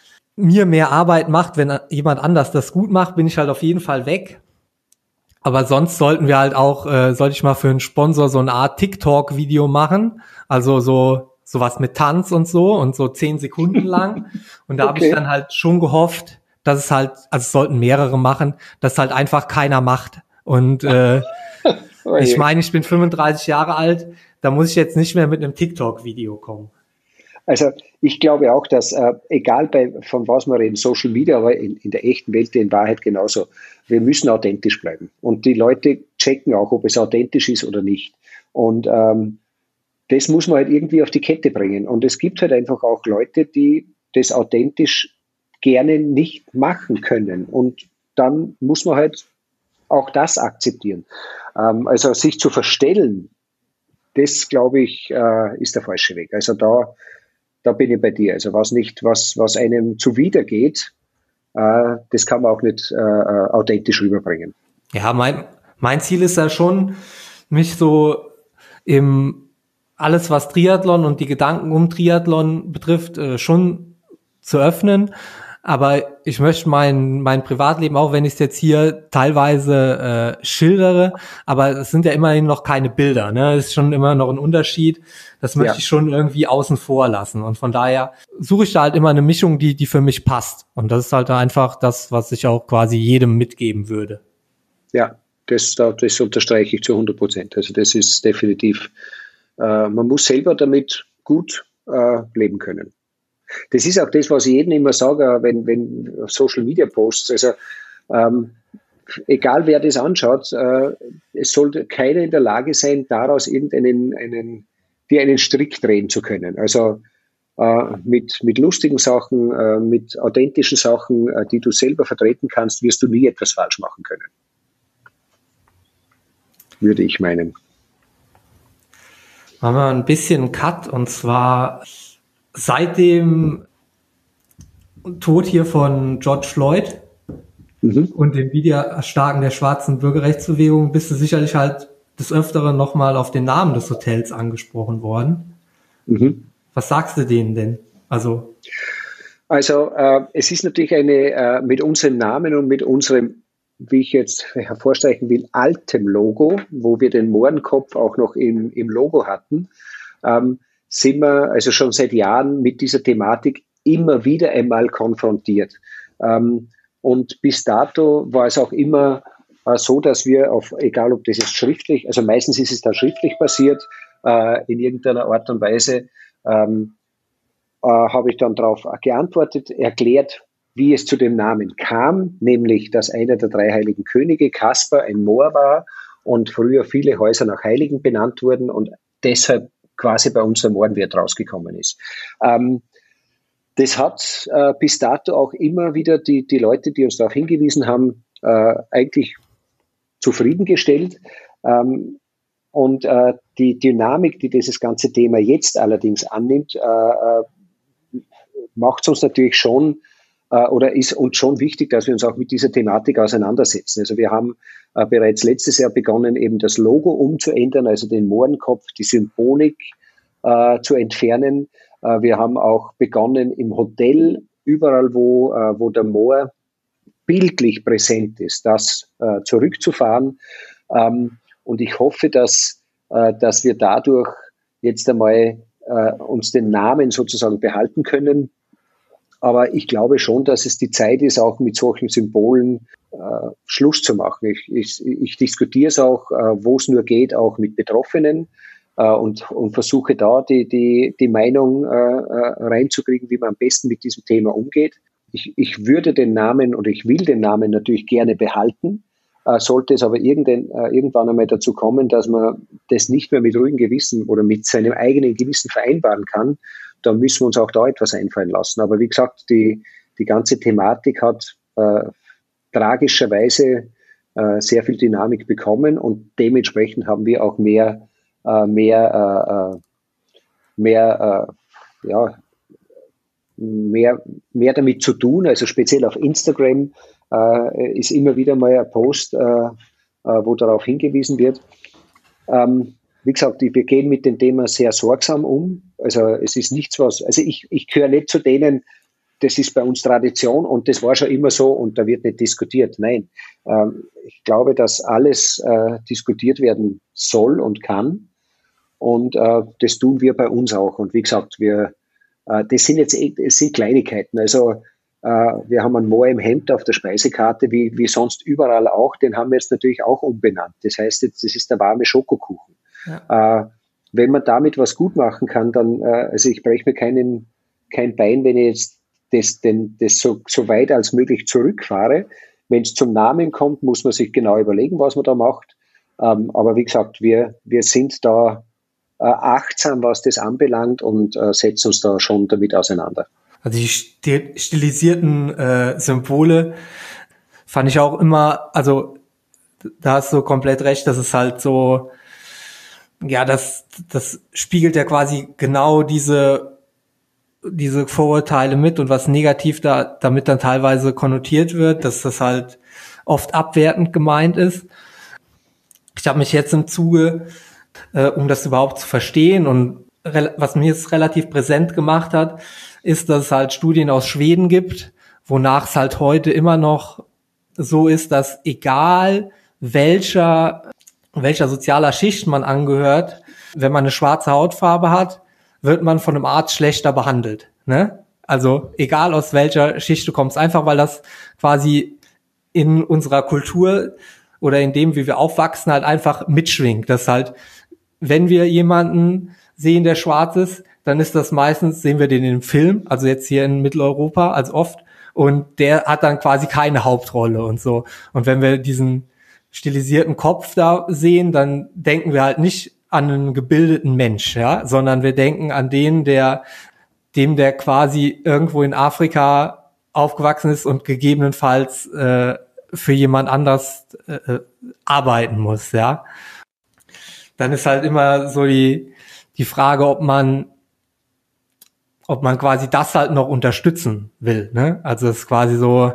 mir mehr Arbeit macht, wenn jemand anders das gut macht, bin ich halt auf jeden Fall weg. Aber sonst sollten wir halt auch, äh, sollte ich mal für einen Sponsor so eine Art TikTok-Video machen, also so sowas mit Tanz und so und so zehn Sekunden lang. Und da okay. habe ich dann halt schon gehofft, dass es halt, also es sollten mehrere machen, dass halt einfach keiner macht. Und äh, oh ich meine, ich bin fünfunddreißig Jahre alt, da muss ich jetzt nicht mehr mit einem TikTok-Video kommen. Also ich glaube auch, dass äh, egal bei von was wir reden, Social Media, aber in, in der echten Welt in Wahrheit genauso, wir müssen authentisch bleiben. Und die Leute checken auch, ob es authentisch ist oder nicht. Und ähm, das muss man halt irgendwie auf die Kette bringen. Und es gibt halt einfach auch Leute, die das authentisch gerne nicht machen können. Und dann muss man halt auch das akzeptieren. Ähm, also sich zu verstellen, das, glaube ich, äh, ist der falsche Weg. Also da, da bin ich bei dir. Also was nicht, was, was einem zuwidergeht, äh, das kann man auch nicht äh, authentisch rüberbringen. Ja, mein, mein Ziel ist ja schon, mich so im alles, was Triathlon und die Gedanken um Triathlon betrifft, äh, schon zu öffnen. Aber ich möchte mein mein Privatleben, auch wenn ich es jetzt hier teilweise äh, schildere, aber es sind ja immerhin noch keine Bilder, ne? Es ist schon immer noch ein Unterschied. Das möchte ja. ich schon irgendwie außen vor lassen. Und von daher suche ich da halt immer eine Mischung, die die für mich passt. Und das ist halt einfach das, was ich auch quasi jedem mitgeben würde. Ja, das, das unterstreiche ich zu hundert Prozent. Also das ist definitiv, äh, man muss selber damit gut äh, leben können. Das ist auch das, was ich jedem immer sage, wenn, wenn Social Media Posts, also ähm, egal wer das anschaut, äh, es sollte keiner in der Lage sein, daraus irgendeinen einen, dir einen Strick drehen zu können. Also äh, mit, mit lustigen Sachen, äh, mit authentischen Sachen, äh, die du selber vertreten kannst, wirst du nie etwas falsch machen können. Würde ich meinen. Machen wir ein bisschen Cut, und zwar seit dem Tod hier von George Floyd mhm. und dem Wiedererstarken der schwarzen Bürgerrechtsbewegung bist du sicherlich halt des Öfteren nochmal auf den Namen des Hotels angesprochen worden. Mhm. Was sagst du denen denn? Also, also äh, es ist natürlich eine, äh, mit unserem Namen und mit unserem, wie ich jetzt hervorstreichen will, altem Logo, wo wir den Mohrenkopf auch noch im, im Logo hatten, ähm, sind wir also schon seit Jahren mit dieser Thematik immer wieder einmal konfrontiert. Ähm, und bis dato war es auch immer äh, so, dass wir auf, egal ob das jetzt schriftlich, also meistens ist es dann schriftlich passiert, äh, in irgendeiner Art und Weise, ähm, äh, habe ich dann darauf geantwortet, erklärt, wie es zu dem Namen kam, nämlich, dass einer der drei heiligen Könige, Kaspar, ein Moor war und früher viele Häuser nach Heiligen benannt wurden und deshalb quasi bei uns der Mohrenwirt rausgekommen ist. Ähm, das hat äh, bis dato auch immer wieder die, die Leute, die uns darauf hingewiesen haben, äh, eigentlich zufriedengestellt. Ähm, und äh, die Dynamik, die dieses ganze Thema jetzt allerdings annimmt, äh, macht es uns natürlich schon äh, oder ist uns schon wichtig, dass wir uns auch mit dieser Thematik auseinandersetzen. Also wir haben äh, bereits letztes Jahr begonnen, eben das Logo umzuändern, also den Mohrenkopf, die Symbolik äh, zu entfernen. Äh, wir haben auch begonnen im Hotel, überall wo, äh, wo der Moor bildlich präsent ist, das äh, zurückzufahren. Ähm, und ich hoffe, dass, äh, dass wir dadurch jetzt einmal äh, uns den Namen sozusagen behalten können. Aber ich glaube schon, dass es die Zeit ist, auch mit solchen Symbolen äh, Schluss zu machen. Ich, ich, ich diskutiere es auch, äh, wo es nur geht, auch mit Betroffenen äh, und, und versuche da die, die, die Meinung äh, reinzukriegen, wie man am besten mit diesem Thema umgeht. Ich, ich würde den Namen oder ich will den Namen natürlich gerne behalten. Äh, sollte es aber irgendein, äh, irgendwann einmal dazu kommen, dass man das nicht mehr mit ruhigem Gewissen oder mit seinem eigenen Gewissen vereinbaren kann, dann müssen wir uns auch da etwas einfallen lassen. Aber wie gesagt, die, die ganze Thematik hat äh, tragischerweise äh, sehr viel Dynamik bekommen und dementsprechend haben wir auch mehr, äh, mehr, äh, mehr, äh, ja, mehr, mehr damit zu tun. Also speziell auf Instagram äh, ist immer wieder mal ein Post, äh, äh, wo darauf hingewiesen wird. Ähm, Wie gesagt, wir gehen mit dem Thema sehr sorgsam um. Also es ist nichts, was, also ich, ich gehöre nicht zu denen, das ist bei uns Tradition und das war schon immer so und da wird nicht diskutiert. Nein, ähm, ich glaube, dass alles äh, diskutiert werden soll und kann und äh, das tun wir bei uns auch. Und wie gesagt, wir, äh, das sind jetzt das sind Kleinigkeiten. Also äh, wir haben einen Moor im Hemd auf der Speisekarte, wie, wie sonst überall auch, den haben wir jetzt natürlich auch umbenannt. Das heißt jetzt, das ist der warme Schokokuchen. Ja. Äh, wenn man damit was gut machen kann, dann, äh, also ich breche mir keinen, kein Bein, wenn ich jetzt das, den, das so, so weit als möglich zurückfahre. Wenn es zum Namen kommt, muss man sich genau überlegen, was man da macht. Ähm, aber wie gesagt, wir, wir sind da äh, achtsam, was das anbelangt und äh, setzen uns da schon damit auseinander. Also die stil- stilisierten äh, Symbole fand ich auch immer, also da hast du komplett recht, dass es halt so, ja, das, das spiegelt ja quasi genau diese, diese Vorurteile mit und was negativ da, damit dann teilweise konnotiert wird, dass das halt oft abwertend gemeint ist. Ich habe mich jetzt im Zuge, äh, um das überhaupt zu verstehen und re- was mir jetzt relativ präsent gemacht hat, ist, dass es halt Studien aus Schweden gibt, wonach es halt heute immer noch so ist, dass egal welcher welcher sozialer Schicht man angehört, wenn man eine schwarze Hautfarbe hat, wird man von einem Arzt schlechter behandelt. Ne? Also egal aus welcher Schicht du kommst, einfach weil das quasi in unserer Kultur oder in dem, wie wir aufwachsen, halt einfach mitschwingt. Dass halt, wenn wir jemanden sehen, der schwarz ist, dann ist das meistens, sehen wir den im Film, also jetzt hier in Mitteleuropa als oft, und der hat dann quasi keine Hauptrolle und so. Und wenn wir diesen stilisierten Kopf da sehen, dann denken wir halt nicht an einen gebildeten Mensch, ja, sondern wir denken an den, der, dem der quasi irgendwo in Afrika aufgewachsen ist und gegebenenfalls äh, für jemand anders äh, arbeiten muss, ja. Dann ist halt immer so die die Frage, ob man ob man quasi das halt noch unterstützen will, ne? Also es ist quasi so.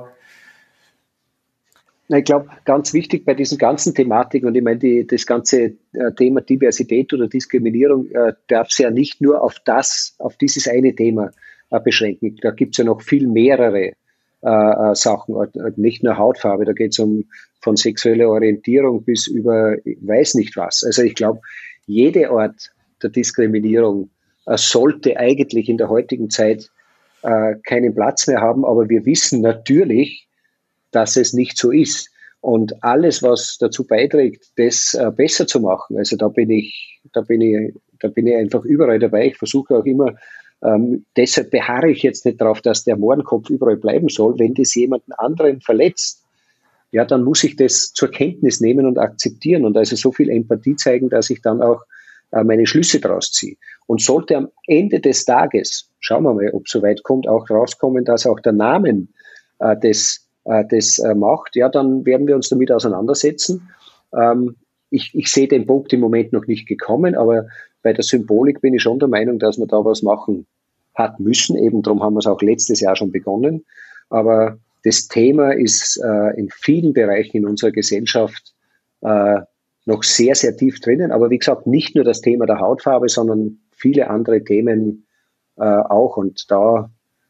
Ich glaube, ganz wichtig bei diesen ganzen Thematiken, und ich meine, die, das ganze äh, Thema Diversität oder Diskriminierung äh, darf es ja nicht nur auf das, auf dieses eine Thema äh, beschränken. Da gibt es ja noch viel mehrere äh, Sachen, nicht nur Hautfarbe, da geht es um von sexueller Orientierung bis über, ich weiß nicht was. Also ich glaube, jede Art der Diskriminierung äh, sollte eigentlich in der heutigen Zeit äh, keinen Platz mehr haben, aber wir wissen natürlich, dass es nicht so ist. Und alles, was dazu beiträgt, das äh, besser zu machen, also da bin ich, da bin ich, da bin ich einfach überall dabei. Ich versuche auch immer, ähm, deshalb beharre ich jetzt nicht darauf, dass der Mohrenkopf überall bleiben soll. Wenn das jemanden anderen verletzt, ja, dann muss ich das zur Kenntnis nehmen und akzeptieren und also so viel Empathie zeigen, dass ich dann auch äh, meine Schlüsse daraus ziehe. Und sollte am Ende des Tages, schauen wir mal, ob es so weit kommt, auch rauskommen, dass auch der Name äh, des das äh, macht, ja, dann werden wir uns damit auseinandersetzen. Ähm, ich, ich sehe den Punkt im Moment noch nicht gekommen, aber bei der Symbolik bin ich schon der Meinung, dass man da was machen hat müssen. Eben darum haben wir es auch letztes Jahr schon begonnen. Aber das Thema ist äh, in vielen Bereichen in unserer Gesellschaft äh, noch sehr, sehr tief drinnen. Aber wie gesagt, nicht nur das Thema der Hautfarbe, sondern viele andere Themen äh, auch. Und da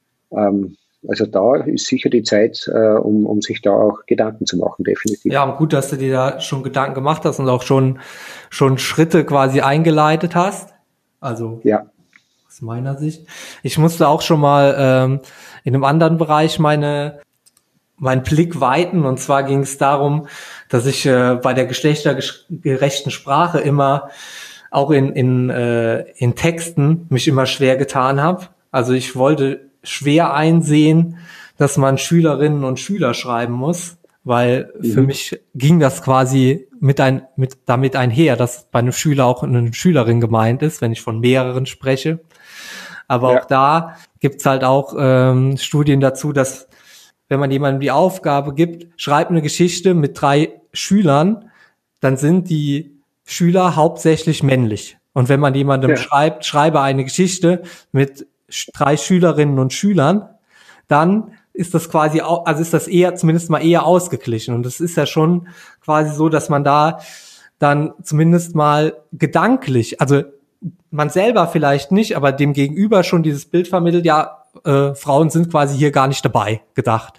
ähm, Also da ist sicher die Zeit, äh, um, um sich da auch Gedanken zu machen, definitiv. Ja, und gut, dass du dir da schon Gedanken gemacht hast und auch schon, schon Schritte quasi eingeleitet hast. Also ja. Aus meiner Sicht. Ich musste auch schon mal ähm, in einem anderen Bereich meine meinen Blick weiten. Und zwar ging es darum, dass ich äh, bei der geschlechtergerechten Sprache immer auch in, in, äh, in Texten mich immer schwer getan habe. Also ich wollte schwer einsehen, dass man Schülerinnen und Schüler schreiben muss, weil mhm. für mich ging das quasi mit ein, mit, damit einher, dass bei einem Schüler auch eine Schülerin gemeint ist, wenn ich von mehreren spreche. Aber ja. auch da gibt's halt auch ähm, Studien dazu, dass wenn man jemandem die Aufgabe gibt, schreib eine Geschichte mit drei Schülern, dann sind die Schüler hauptsächlich männlich. Und wenn man jemandem ja. schreibt, schreibe eine Geschichte mit drei Schülerinnen und Schülern, dann ist das quasi, also ist das eher, zumindest mal eher ausgeglichen. Und das ist ja schon quasi so, dass man da dann zumindest mal gedanklich, also man selber vielleicht nicht, aber dem Gegenüber schon dieses Bild vermittelt, ja, äh, Frauen sind quasi hier gar nicht dabei gedacht.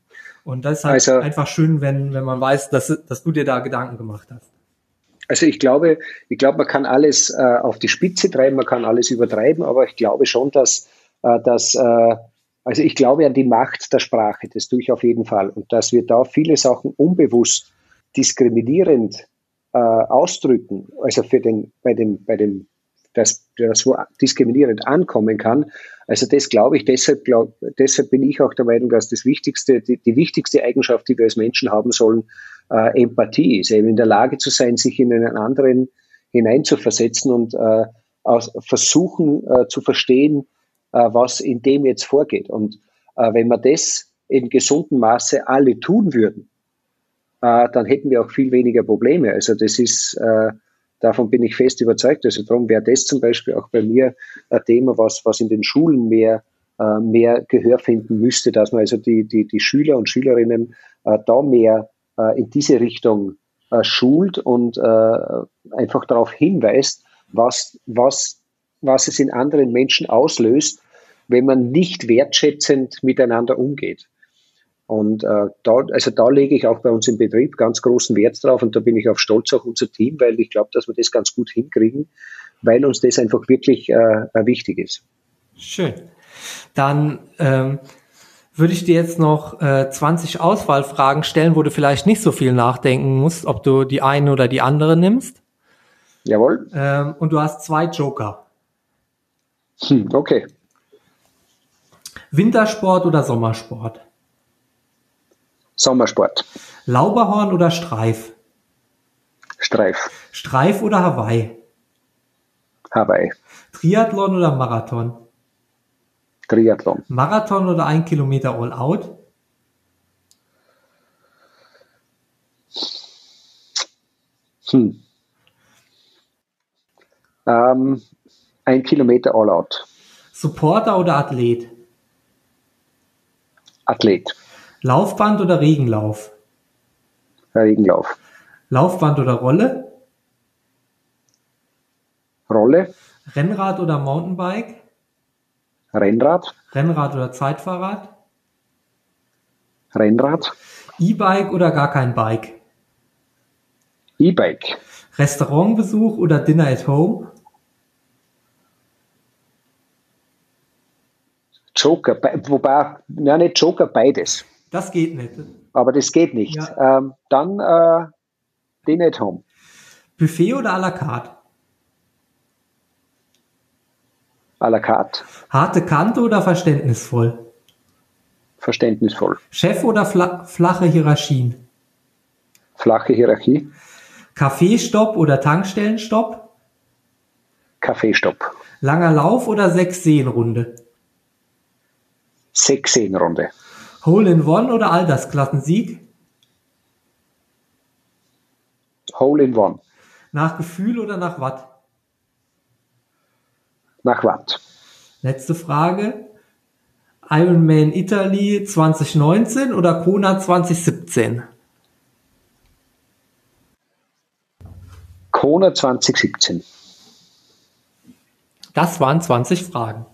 Und das ist halt also einfach schön, wenn, wenn man weiß, dass, dass du dir da Gedanken gemacht hast. Also ich glaube, ich glaube, man kann alles äh, auf die Spitze treiben, man kann alles übertreiben, aber ich glaube schon, dass, äh, dass äh, also ich glaube an die Macht der Sprache, das tue ich auf jeden Fall. Und dass wir da viele Sachen unbewusst diskriminierend äh, ausdrücken, also für den, bei dem, bei dem, dass das wo diskriminierend ankommen kann. Also das glaube ich, deshalb, glaub, deshalb bin ich auch der Meinung, dass das wichtigste, die, die wichtigste Eigenschaft, die wir als Menschen haben sollen, äh, Empathie ist, eben in der Lage zu sein, sich in einen anderen hineinzuversetzen und äh, aus, versuchen äh, zu verstehen, äh, was in dem jetzt vorgeht. Und äh, wenn wir das in gesundem Maße alle tun würden, äh, dann hätten wir auch viel weniger Probleme. Also das ist, äh, davon bin ich fest überzeugt. Also darum wäre das zum Beispiel auch bei mir ein Thema, was, was in den Schulen mehr, äh, mehr Gehör finden müsste, dass man also die, die, die Schüler und Schülerinnen äh, da mehr äh, in diese Richtung äh, schult und äh, einfach darauf hinweist, was, was, was es in anderen Menschen auslöst, wenn man nicht wertschätzend miteinander umgeht. Und äh, da, also da lege ich auch bei uns im Betrieb ganz großen Wert drauf und da bin ich auch stolz auf unser Team, weil ich glaube, dass wir das ganz gut hinkriegen, weil uns das einfach wirklich äh, wichtig ist. Schön. Dann ähm, würde ich dir jetzt noch äh, zwanzig Auswahlfragen stellen, wo du vielleicht nicht so viel nachdenken musst, ob du die eine oder die andere nimmst. Jawohl. Ähm, und du hast zwei Joker. Hm, okay. Wintersport oder Sommersport? Sommersport. Lauberhorn oder Streif? Streif. Streif oder Hawaii? Hawaii. Triathlon oder Marathon? Triathlon. Marathon oder ein Kilometer All Out? Hm. Ähm, ein Kilometer All Out. Supporter oder Athlet? Athlet. Laufband oder Regenlauf? Regenlauf. Laufband oder Rolle? Rolle. Rennrad oder Mountainbike? Rennrad. Rennrad oder Zeitfahrrad? Rennrad. E-Bike oder gar kein Bike? E-Bike. Restaurantbesuch oder Dinner at Home? Joker, wobei, nein, nicht Joker, beides. Das geht nicht. Aber das geht nicht. Ja. Ähm, dann äh, die nicht haben. Buffet oder à la carte? À la carte. Harte Kante oder verständnisvoll? Verständnisvoll. Chef oder fla- flache Hierarchien? Flache Hierarchie. Kaffeestopp oder Tankstellenstopp? Kaffeestopp. Langer Lauf oder Sechs-Seen-Runde? Sechs-Seen-Runde. Hole-in-One oder Altersklassensieg? Hole-in-One. Nach Gefühl oder nach Watt? Nach Watt. Letzte Frage. Ironman Italy zwanzig neunzehn oder Kona zwanzig siebzehn? Kona zwanzig siebzehn. Das waren zwanzig Fragen.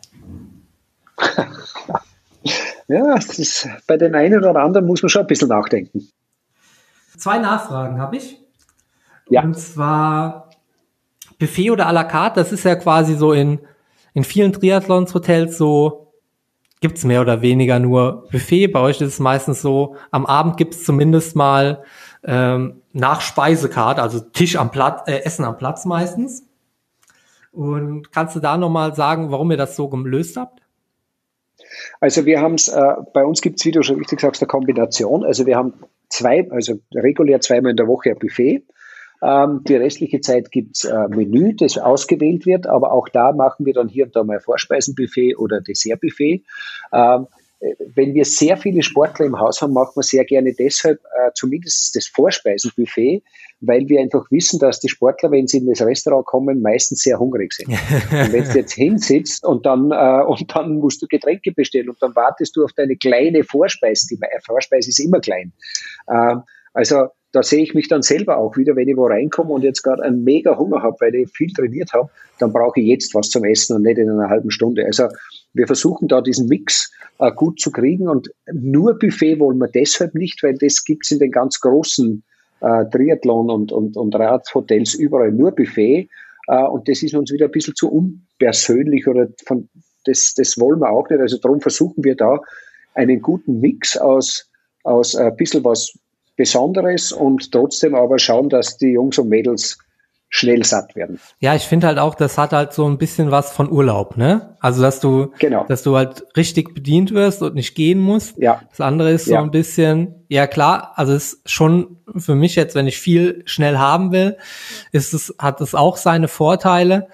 Ja, das ist, bei den einen oder anderen muss man schon ein bisschen nachdenken. Zwei Nachfragen habe ich. Ja. Und zwar Buffet oder à la carte, das ist ja quasi so in, in vielen Triathlons-Hotels so, gibt's mehr oder weniger nur Buffet. Bei euch ist es meistens so, am Abend gibt's zumindest mal ähm, nach Speisekarte, also Tisch am Platz, äh, Essen am Platz meistens. Und kannst du da nochmal sagen, warum ihr das so gelöst habt? Also wir haben es, äh, bei uns gibt es, wie du schon richtig sagst, eine Kombination. Also wir haben zwei, also regulär zweimal in der Woche ein Buffet. Ähm, die restliche Zeit gibt es ein Menü, das ausgewählt wird, aber auch da machen wir dann hier und da mal Vorspeisenbuffet oder Dessertbuffet. Ähm, wenn wir sehr viele Sportler im Haus haben, machen wir sehr gerne deshalb äh, zumindest das Vorspeisenbuffet, weil wir einfach wissen, dass die Sportler, wenn sie in das Restaurant kommen, meistens sehr hungrig sind. Und wenn du jetzt hinsitzt und dann, äh, und dann musst du Getränke bestellen und dann wartest du auf deine kleine Vorspeise, die Vorspeise ist immer klein. Äh, also da sehe ich mich dann selber auch wieder, wenn ich wo reinkomme und jetzt gerade einen mega Hunger habe, weil ich viel trainiert habe, dann brauche ich jetzt was zum Essen und nicht in einer halben Stunde. Also wir versuchen da diesen Mix äh, gut zu kriegen und nur Buffet wollen wir deshalb nicht, weil das gibt's in den ganz großen äh, Triathlon- und, und, und Radhotels überall nur Buffet äh, und das ist uns wieder ein bisschen zu unpersönlich oder von, das, das wollen wir auch nicht. Also darum versuchen wir da einen guten Mix aus, aus ein bisschen was Besonderes und trotzdem aber schauen, dass die Jungs und Mädels schnell satt werden. Ja, ich finde halt auch, das hat halt so ein bisschen was von Urlaub, ne? Also, dass du, genau. dass du halt richtig bedient wirst und nicht gehen musst. Ja. Das andere ist so ja. ein bisschen, ja klar, also es ist schon für mich jetzt, wenn ich viel schnell haben will, ist es, hat es auch seine Vorteile.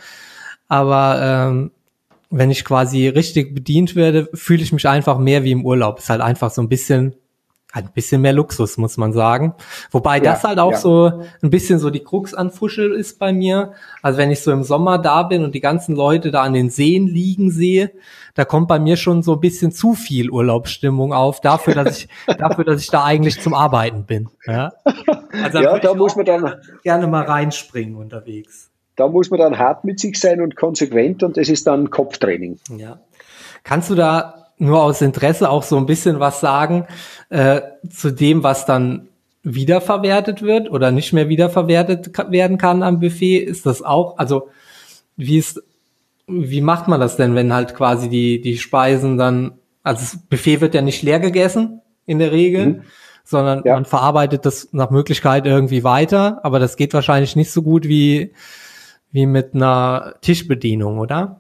Aber ähm, wenn ich quasi richtig bedient werde, fühle ich mich einfach mehr wie im Urlaub. Ist halt einfach so ein bisschen ein bisschen mehr Luxus, muss man sagen. Wobei ja, das halt auch ja. so ein bisschen so die Krux an Fuschel ist bei mir. Also wenn ich so im Sommer da bin und die ganzen Leute da an den Seen liegen sehe, da kommt bei mir schon so ein bisschen zu viel Urlaubsstimmung auf, dafür, dass ich, dafür, dass ich da eigentlich zum Arbeiten bin. Ja, also ja da muss man dann gerne mal reinspringen unterwegs. Da muss man dann hart mit sich sein und konsequent und das ist dann Kopftraining. Ja. Kannst du da nur aus Interesse auch so ein bisschen was sagen äh, zu dem, was dann wiederverwertet wird oder nicht mehr wiederverwertet werden kann am Buffet? Ist das auch, also wie ist, wie macht man das denn, wenn halt quasi die die Speisen dann, also das Buffet wird ja nicht leer gegessen in der Regel, mhm. sondern ja. man verarbeitet das nach Möglichkeit irgendwie weiter, aber das geht wahrscheinlich nicht so gut wie wie mit einer Tischbedienung, oder?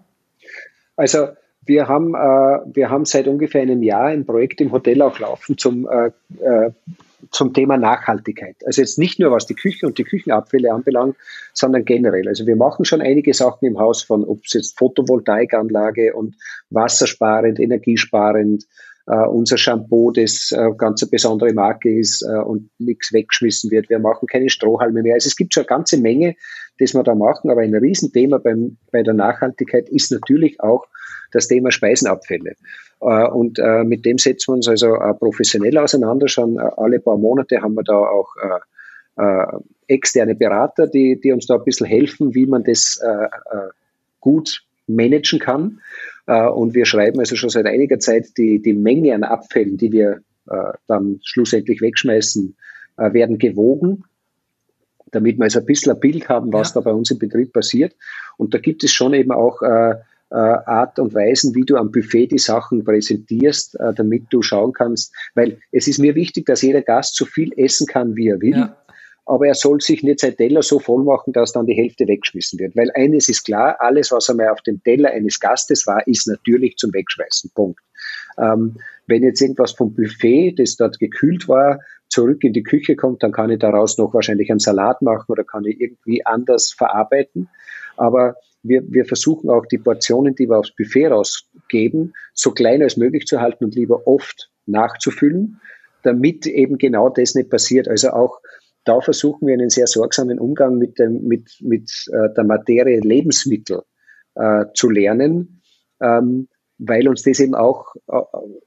Also Wir haben, äh, wir haben seit ungefähr einem Jahr ein Projekt im Hotel auch laufen zum, äh, äh, zum Thema Nachhaltigkeit. Also jetzt nicht nur, was die Küche und die Küchenabfälle anbelangt, sondern generell. Also wir machen schon einige Sachen im Haus von, ob es jetzt Photovoltaikanlage und wassersparend, energiesparend, äh, unser Shampoo, das äh, ganz eine besondere Marke ist äh, und nichts weggeschmissen wird. Wir machen keine Strohhalme mehr. Also es gibt schon eine ganze Menge, das wir da machen, aber ein Riesenthema beim, bei der Nachhaltigkeit ist natürlich auch das Thema Speisenabfälle. Und mit dem setzen wir uns also professionell auseinander. Schon alle paar Monate haben wir da auch externe Berater, die, die uns da ein bisschen helfen, wie man das gut managen kann. Und wir schreiben also schon seit einiger Zeit die, die Menge an Abfällen, die wir dann schlussendlich wegschmeißen, werden gewogen, damit wir also ein bisschen ein Bild haben, was ja. da bei uns im Betrieb passiert. Und da gibt es schon eben auch äh, äh, Art und Weisen, wie du am Buffet die Sachen präsentierst, äh, damit du schauen kannst, weil es ist mir wichtig, dass jeder Gast so viel essen kann, wie er will. Ja. Aber er soll sich nicht sein Teller so voll machen, dass dann die Hälfte weggeschmissen wird. Weil eines ist klar, alles, was einmal auf dem Teller eines Gastes war, ist natürlich zum Wegschmeißen. Punkt. Ähm, wenn jetzt irgendwas vom Buffet, das dort gekühlt war, zurück in die Küche kommt, dann kann ich daraus noch wahrscheinlich einen Salat machen oder kann ich irgendwie anders verarbeiten. Aber wir, wir versuchen auch die Portionen, die wir aufs Buffet rausgeben, so klein als möglich zu halten und lieber oft nachzufüllen, damit eben genau das nicht passiert. Also auch da versuchen wir einen sehr sorgsamen Umgang mit, dem, mit, mit äh, der Materie Lebensmittel äh, zu lernen, ähm, weil uns das eben auch, äh,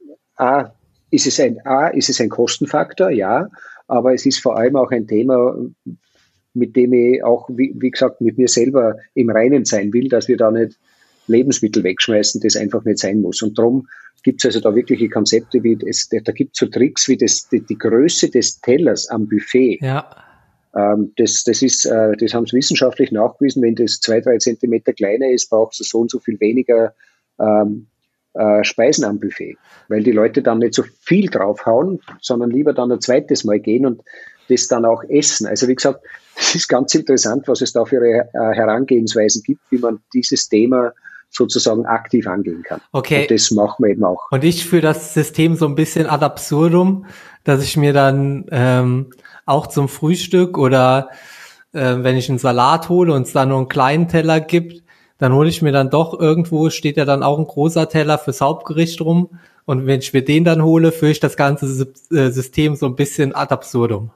A, ist es ein, A, ist es ein Kostenfaktor, ja, aber es ist vor allem auch ein Thema, mit dem ich auch, wie, wie gesagt, mit mir selber im Reinen sein will, dass wir da nicht Lebensmittel wegschmeißen, das einfach nicht sein muss. Und darum gibt es also da wirkliche Konzepte, wie es, da gibt es so Tricks wie das, die, die Größe des Tellers am Buffet. Ja. Ähm, das, das ist, äh, das haben sie wissenschaftlich nachgewiesen. Wenn das zwei, drei Zentimeter kleiner ist, brauchst du so und so viel weniger ähm, äh, Speisen am Buffet, weil die Leute dann nicht so viel draufhauen, sondern lieber dann ein zweites Mal gehen und das dann auch essen. Also wie gesagt, das ist ganz interessant, was es da für äh, Herangehensweisen gibt, wie man dieses Thema sozusagen aktiv angehen kann. Okay. Und das machen wir eben auch. Und ich führe das System so ein bisschen ad absurdum, dass ich mir dann ähm, auch zum Frühstück oder äh, wenn ich einen Salat hole und es dann nur einen kleinen Teller gibt, dann hole ich mir dann doch irgendwo, steht ja dann auch ein großer Teller fürs Hauptgericht rum. Und wenn ich mir den dann hole, führe ich das ganze System so ein bisschen ad absurdum.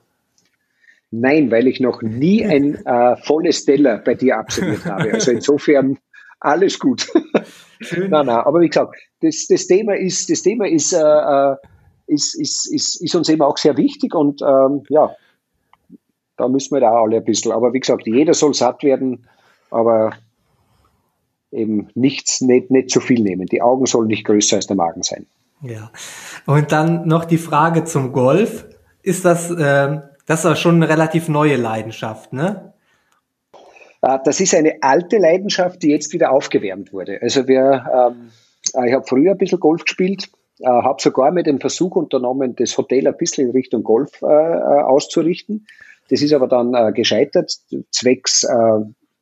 Nein, weil ich noch nie ein äh, volles Teller bei dir absolviert habe. Also insofern alles gut. Schön. Nein, nein, aber wie gesagt, das, das Thema ist, das Thema ist, äh, ist, ist, ist, ist uns eben auch sehr wichtig und ähm, ja, da müssen wir da alle ein bisschen. Aber wie gesagt, jeder soll satt werden, aber eben nichts, nicht, nicht zu viel nehmen. Die Augen sollen nicht größer als der Magen sein. Ja. Und dann noch die Frage zum Golf. Ist das, äh, das ist schon eine relativ neue Leidenschaft, ne? Das ist eine alte Leidenschaft, die jetzt wieder aufgewärmt wurde. Also wir, ähm, ich habe früher ein bisschen Golf gespielt, äh, habe sogar mit dem Versuch unternommen, das Hotel ein bisschen in Richtung Golf äh, auszurichten. Das ist aber dann äh, gescheitert, zwecks, äh,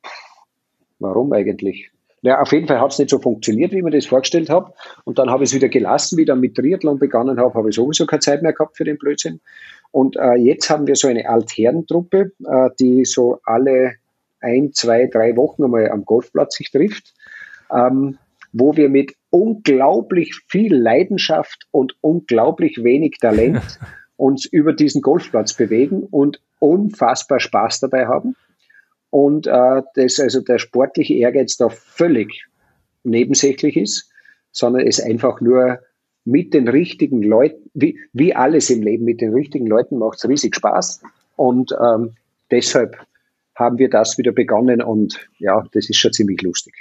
warum eigentlich? Ja, auf jeden Fall hat es nicht so funktioniert, wie ich mir das vorgestellt habe. Und dann habe ich es wieder gelassen, wie ich dann mit Triathlon begonnen habe, habe ich sowieso keine Zeit mehr gehabt für den Blödsinn. Und äh, jetzt haben wir so eine Altherrentruppe, äh, die so alle ein, zwei, drei Wochen einmal am Golfplatz sich trifft, ähm, wo wir mit unglaublich viel Leidenschaft und unglaublich wenig Talent uns über diesen Golfplatz bewegen und unfassbar Spaß dabei haben. Und äh, das also der sportliche Ehrgeiz da völlig nebensächlich ist, sondern es einfach nur mit den richtigen Leuten, wie, wie alles im Leben, mit den richtigen Leuten macht es riesig Spaß. Und ähm, deshalb haben wir das wieder begonnen und ja, das ist schon ziemlich lustig.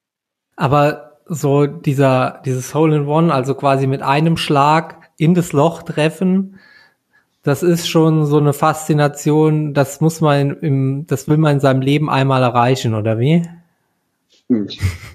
Aber so dieser, dieses Hole-in-One, also quasi mit einem Schlag in das Loch treffen, das ist schon so eine Faszination, das muss man im, das will man in seinem Leben einmal erreichen, oder wie? Hm.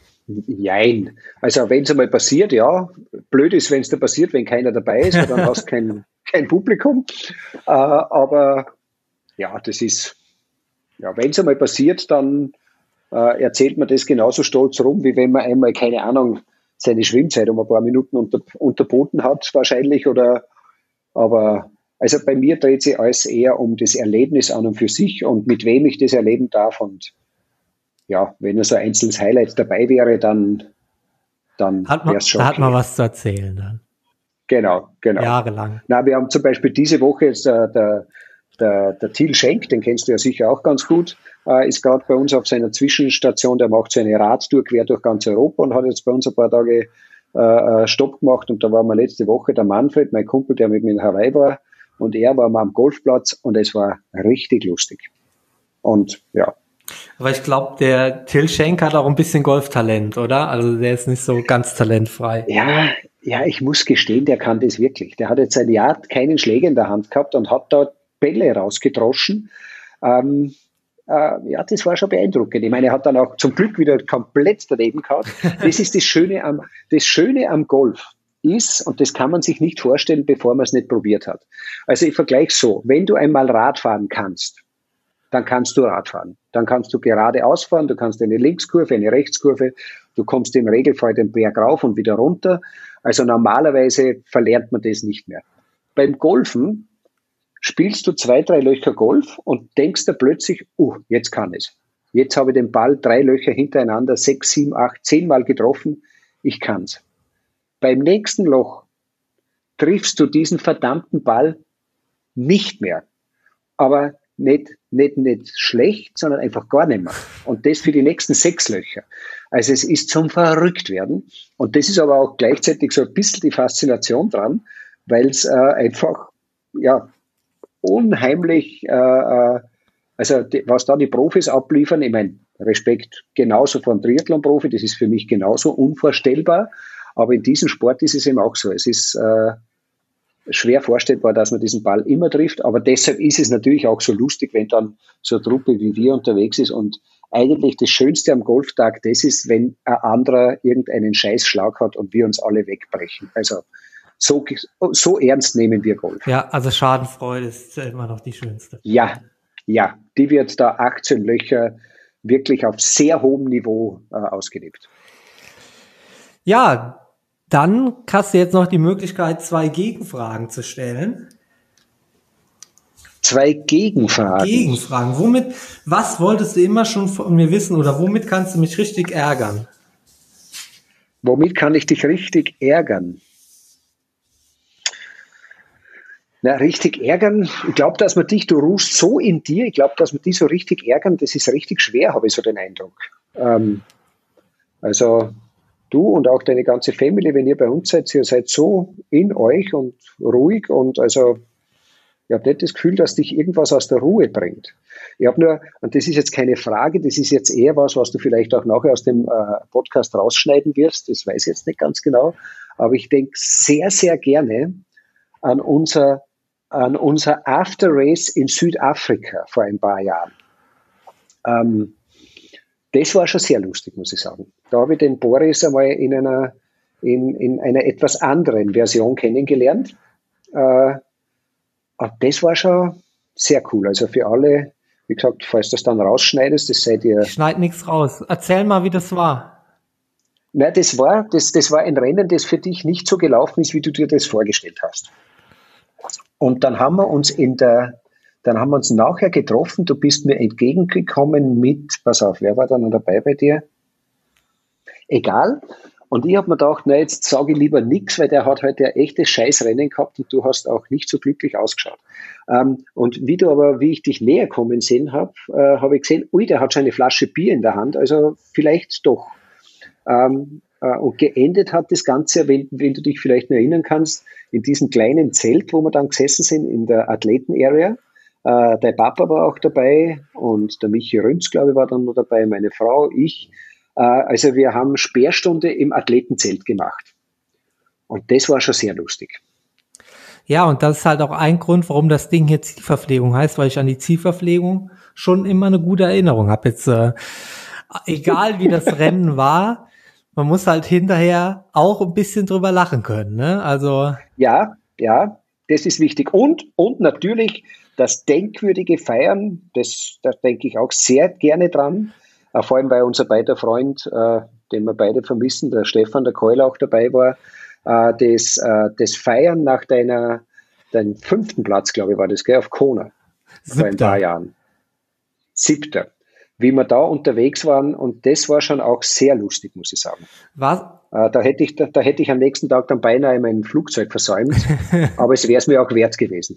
Jein. Also wenn es einmal passiert, ja. Blöd ist, wenn es da passiert, wenn keiner dabei ist, weil dann hast du kein, kein Publikum. Äh, aber ja, das ist, ja, wenn es einmal passiert, dann äh, erzählt man das genauso stolz rum, wie wenn man einmal, keine Ahnung, seine Schwimmzeit um ein paar Minuten unter, unterboten hat, wahrscheinlich, oder, aber, also bei mir dreht sich alles eher um das Erlebnis an und für sich und mit wem ich das erleben darf. Und ja, wenn nur so ein einzelnes Highlight dabei wäre, dann, dann wäre es schon. Da hat man was zu erzählen dann. Genau, genau. Jahrelang. Na, wir haben zum Beispiel diese Woche jetzt äh, der, der, der Thiel Schenk, den kennst du ja sicher auch ganz gut, äh, ist gerade bei uns auf seiner Zwischenstation, der macht so eine Radtour quer durch ganz Europa und hat jetzt bei uns ein paar Tage äh, Stopp gemacht und da waren wir letzte Woche der Manfred, mein Kumpel, der mit mir in Hawaii war, und er war mal am Golfplatz und es war richtig lustig. Und ja. Aber ich glaube, der Till Schenk hat auch ein bisschen Golftalent, oder? Also der ist nicht so ganz talentfrei. Ja, ja, ich muss gestehen, der kann das wirklich. Der hat jetzt ein Jahr keinen Schläger in der Hand gehabt und hat dort Bälle rausgedroschen. Ähm, äh, ja, das war schon beeindruckend. Ich meine, er hat dann auch zum Glück wieder komplett daneben gehauen. Das ist das Schöne am, das Schöne am Golf ist, und das kann man sich nicht vorstellen, bevor man es nicht probiert hat. Also ich vergleiche so, wenn du einmal Rad fahren kannst, dann kannst du Rad fahren. Dann kannst du geradeaus fahren, du kannst eine Linkskurve, eine Rechtskurve, du kommst im Regelfall den Berg rauf und wieder runter. Also normalerweise verlernt man das nicht mehr. Beim Golfen spielst du zwei, drei Löcher Golf und denkst da plötzlich, uh, jetzt kann es. Jetzt habe ich den Ball drei Löcher hintereinander, sechs, sieben, acht, zehn Mal getroffen, ich kann's. Beim nächsten Loch triffst du diesen verdammten Ball nicht mehr. Aber nicht, nicht, nicht schlecht, sondern einfach gar nicht mehr. Und das für die nächsten sechs Löcher. Also es ist zum Verrücktwerden. Und das ist aber auch gleichzeitig so ein bisschen die Faszination dran, weil es äh, einfach, ja, unheimlich, äh, äh, also die, was da die Profis abliefern, ich meine, Respekt genauso von Triathlon-Profi, das ist für mich genauso unvorstellbar. Aber in diesem Sport ist es eben auch so. Es ist äh, schwer vorstellbar, dass man diesen Ball immer trifft, aber deshalb ist es natürlich auch so lustig, wenn dann so eine Truppe wie wir unterwegs ist und eigentlich das Schönste am Golftag, das ist, wenn ein anderer irgendeinen Scheißschlag hat und wir uns alle wegbrechen. Also so, so ernst nehmen wir Golf. Ja, also Schadenfreude ist immer noch die schönste. Ja, ja, die wird da achtzehn Löcher wirklich auf sehr hohem Niveau äh, ausgelebt. Ja, dann hast du jetzt noch die Möglichkeit, zwei Gegenfragen zu stellen. Zwei Gegenfragen? Gegenfragen. Womit, was wolltest du immer schon von mir wissen oder womit kannst du mich richtig ärgern? Womit kann ich dich richtig ärgern? Na, richtig ärgern, ich glaube, dass man dich, du ruhst so in dir, ich glaube, dass man dich so richtig ärgern, das ist richtig schwer, habe ich so den Eindruck. Ähm, also du und auch deine ganze Family, wenn ihr bei uns seid, ihr seid so in euch und ruhig und also ich habe nicht das Gefühl, dass dich irgendwas aus der Ruhe bringt. Ich habe nur, und das ist jetzt keine Frage, das ist jetzt eher was, was du vielleicht auch nachher aus dem äh, Podcast rausschneiden wirst, das weiß ich jetzt nicht ganz genau, aber ich denke sehr, sehr gerne an unser, an unser After Race in Südafrika vor ein paar Jahren. Ähm, Das war schon sehr lustig, muss ich sagen. Da habe ich den Boris einmal in einer, in, in einer etwas anderen Version kennengelernt. Äh, das war schon sehr cool. Also für alle, wie gesagt, falls du das dann rausschneidest, das seid ihr. Ich schneide nichts raus. Erzähl mal, wie das war. Nein, das war, das, das war ein Rennen, das für dich nicht so gelaufen ist, wie du dir das vorgestellt hast. Und dann haben wir uns in der Dann haben wir uns nachher getroffen, du bist mir entgegengekommen mit, pass auf, wer war da noch dabei bei dir? Egal. Und ich habe mir gedacht, na jetzt sage ich lieber nichts, weil der hat heute ein echtes Scheißrennen gehabt und du hast auch nicht so glücklich ausgeschaut. Ähm, und wie du aber, wie ich dich näher kommen sehen habe, äh, habe ich gesehen, ui, der hat schon eine Flasche Bier in der Hand, also vielleicht doch. Ähm, äh, und geendet hat das Ganze, wenn, wenn du dich vielleicht noch erinnern kannst, in diesem kleinen Zelt, wo wir dann gesessen sind, in der Athleten-Area. Äh, der Papa war auch dabei und der Michi Rünz, glaube ich, war dann noch dabei, meine Frau, ich. Äh, also wir haben Sperrstunde im Athletenzelt gemacht. Und das war schon sehr lustig. Ja, und das ist halt auch ein Grund, warum das Ding hier Zielverpflegung heißt, weil ich an die Zielverpflegung schon immer eine gute Erinnerung habe. Jetzt, äh, egal wie das Rennen war, man muss halt hinterher auch ein bisschen drüber lachen können, ne? Also. Ja, ja, das ist wichtig. Und, und natürlich das denkwürdige Feiern, das, da denke ich auch sehr gerne dran, äh, vor allem bei unser beider Freund, äh, den wir beide vermissen, der Stefan, der Keul auch dabei war, äh, das, äh, das Feiern nach deiner, deinem fünften Platz, glaube ich, war das, gell, auf Kona, vor ein paar Jahren. Siebter. Wie wir da unterwegs waren und das war schon auch sehr lustig, muss ich sagen. Was? Äh, da hätte ich, da, da hätte ich am nächsten Tag dann beinahe mein Flugzeug versäumt, aber es wäre es mir auch wert gewesen.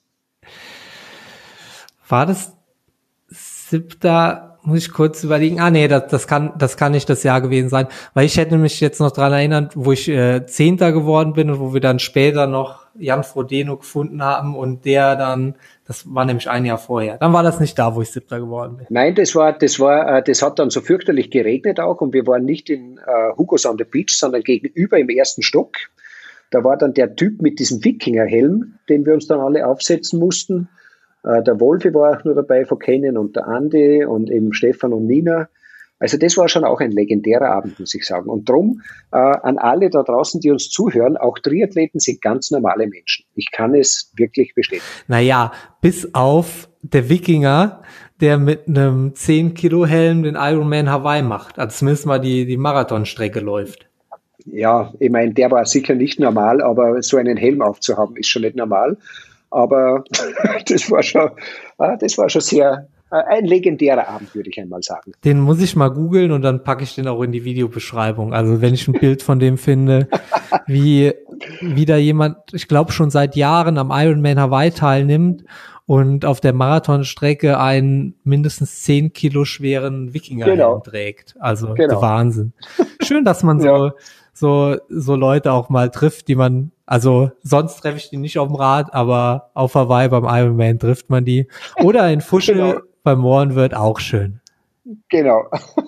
War das siebter, muss ich kurz überlegen. Ah nee, das, das kann das kann nicht das Jahr gewesen sein, weil ich hätte mich jetzt noch dran erinnert, wo ich äh, Zehnter geworden bin und wo wir dann später noch Jan Frodeno gefunden haben und der dann, das war nämlich ein Jahr vorher. Dann war das nicht da, wo ich Siebter geworden bin. Nein, das war, das war, äh, das hat dann so fürchterlich geregnet auch und wir waren nicht in äh, Hugo's on the Beach, sondern gegenüber im ersten Stock. Da war dann der Typ mit diesem Wikingerhelm, den wir uns dann alle aufsetzen mussten. Äh, der Wolfi war auch nur dabei von Kennen und der Andi und eben Stefan und Nina. Also das war schon auch ein legendärer Abend, muss ich sagen. Und drum äh, an alle da draußen, die uns zuhören, auch Triathleten sind ganz normale Menschen. Ich kann es wirklich bestätigen. Naja, bis auf der Wikinger, der mit einem zehn Kilo Helm den Ironman Hawaii macht. Also zumindest mal die, die Marathonstrecke läuft. Ja, ich meine, der war sicher nicht normal, aber so einen Helm aufzuhaben ist schon nicht normal. Aber das war schon, das war schon sehr, ein legendärer Abend, würde ich einmal sagen. Den muss ich mal googeln und dann packe ich den auch in die Videobeschreibung. Also wenn ich ein Bild von dem finde, wie, wie da jemand, ich glaube schon seit Jahren am Ironman Hawaii teilnimmt und auf der Marathonstrecke einen mindestens zehn Kilo schweren Wikingerhelm genau. trägt. Also genau. Wahnsinn. Schön, dass man so, ja. so, so Leute auch mal trifft, die man, also sonst treffe ich die nicht auf dem Rad, aber auf Hawaii beim Ironman trifft man die. Oder in Fuschel genau. beim Mohren wird auch schön. Genau.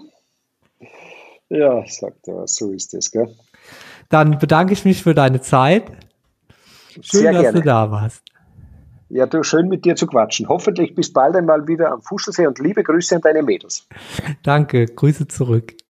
Ja, sagt er, so ist es, gell? Dann bedanke ich mich für deine Zeit. Schön, Sehr dass gerne. du da warst. Ja, du, schön mit dir zu quatschen. Hoffentlich bis bald einmal wieder am Fuschelsee und liebe Grüße an deine Mädels. Danke, Grüße zurück.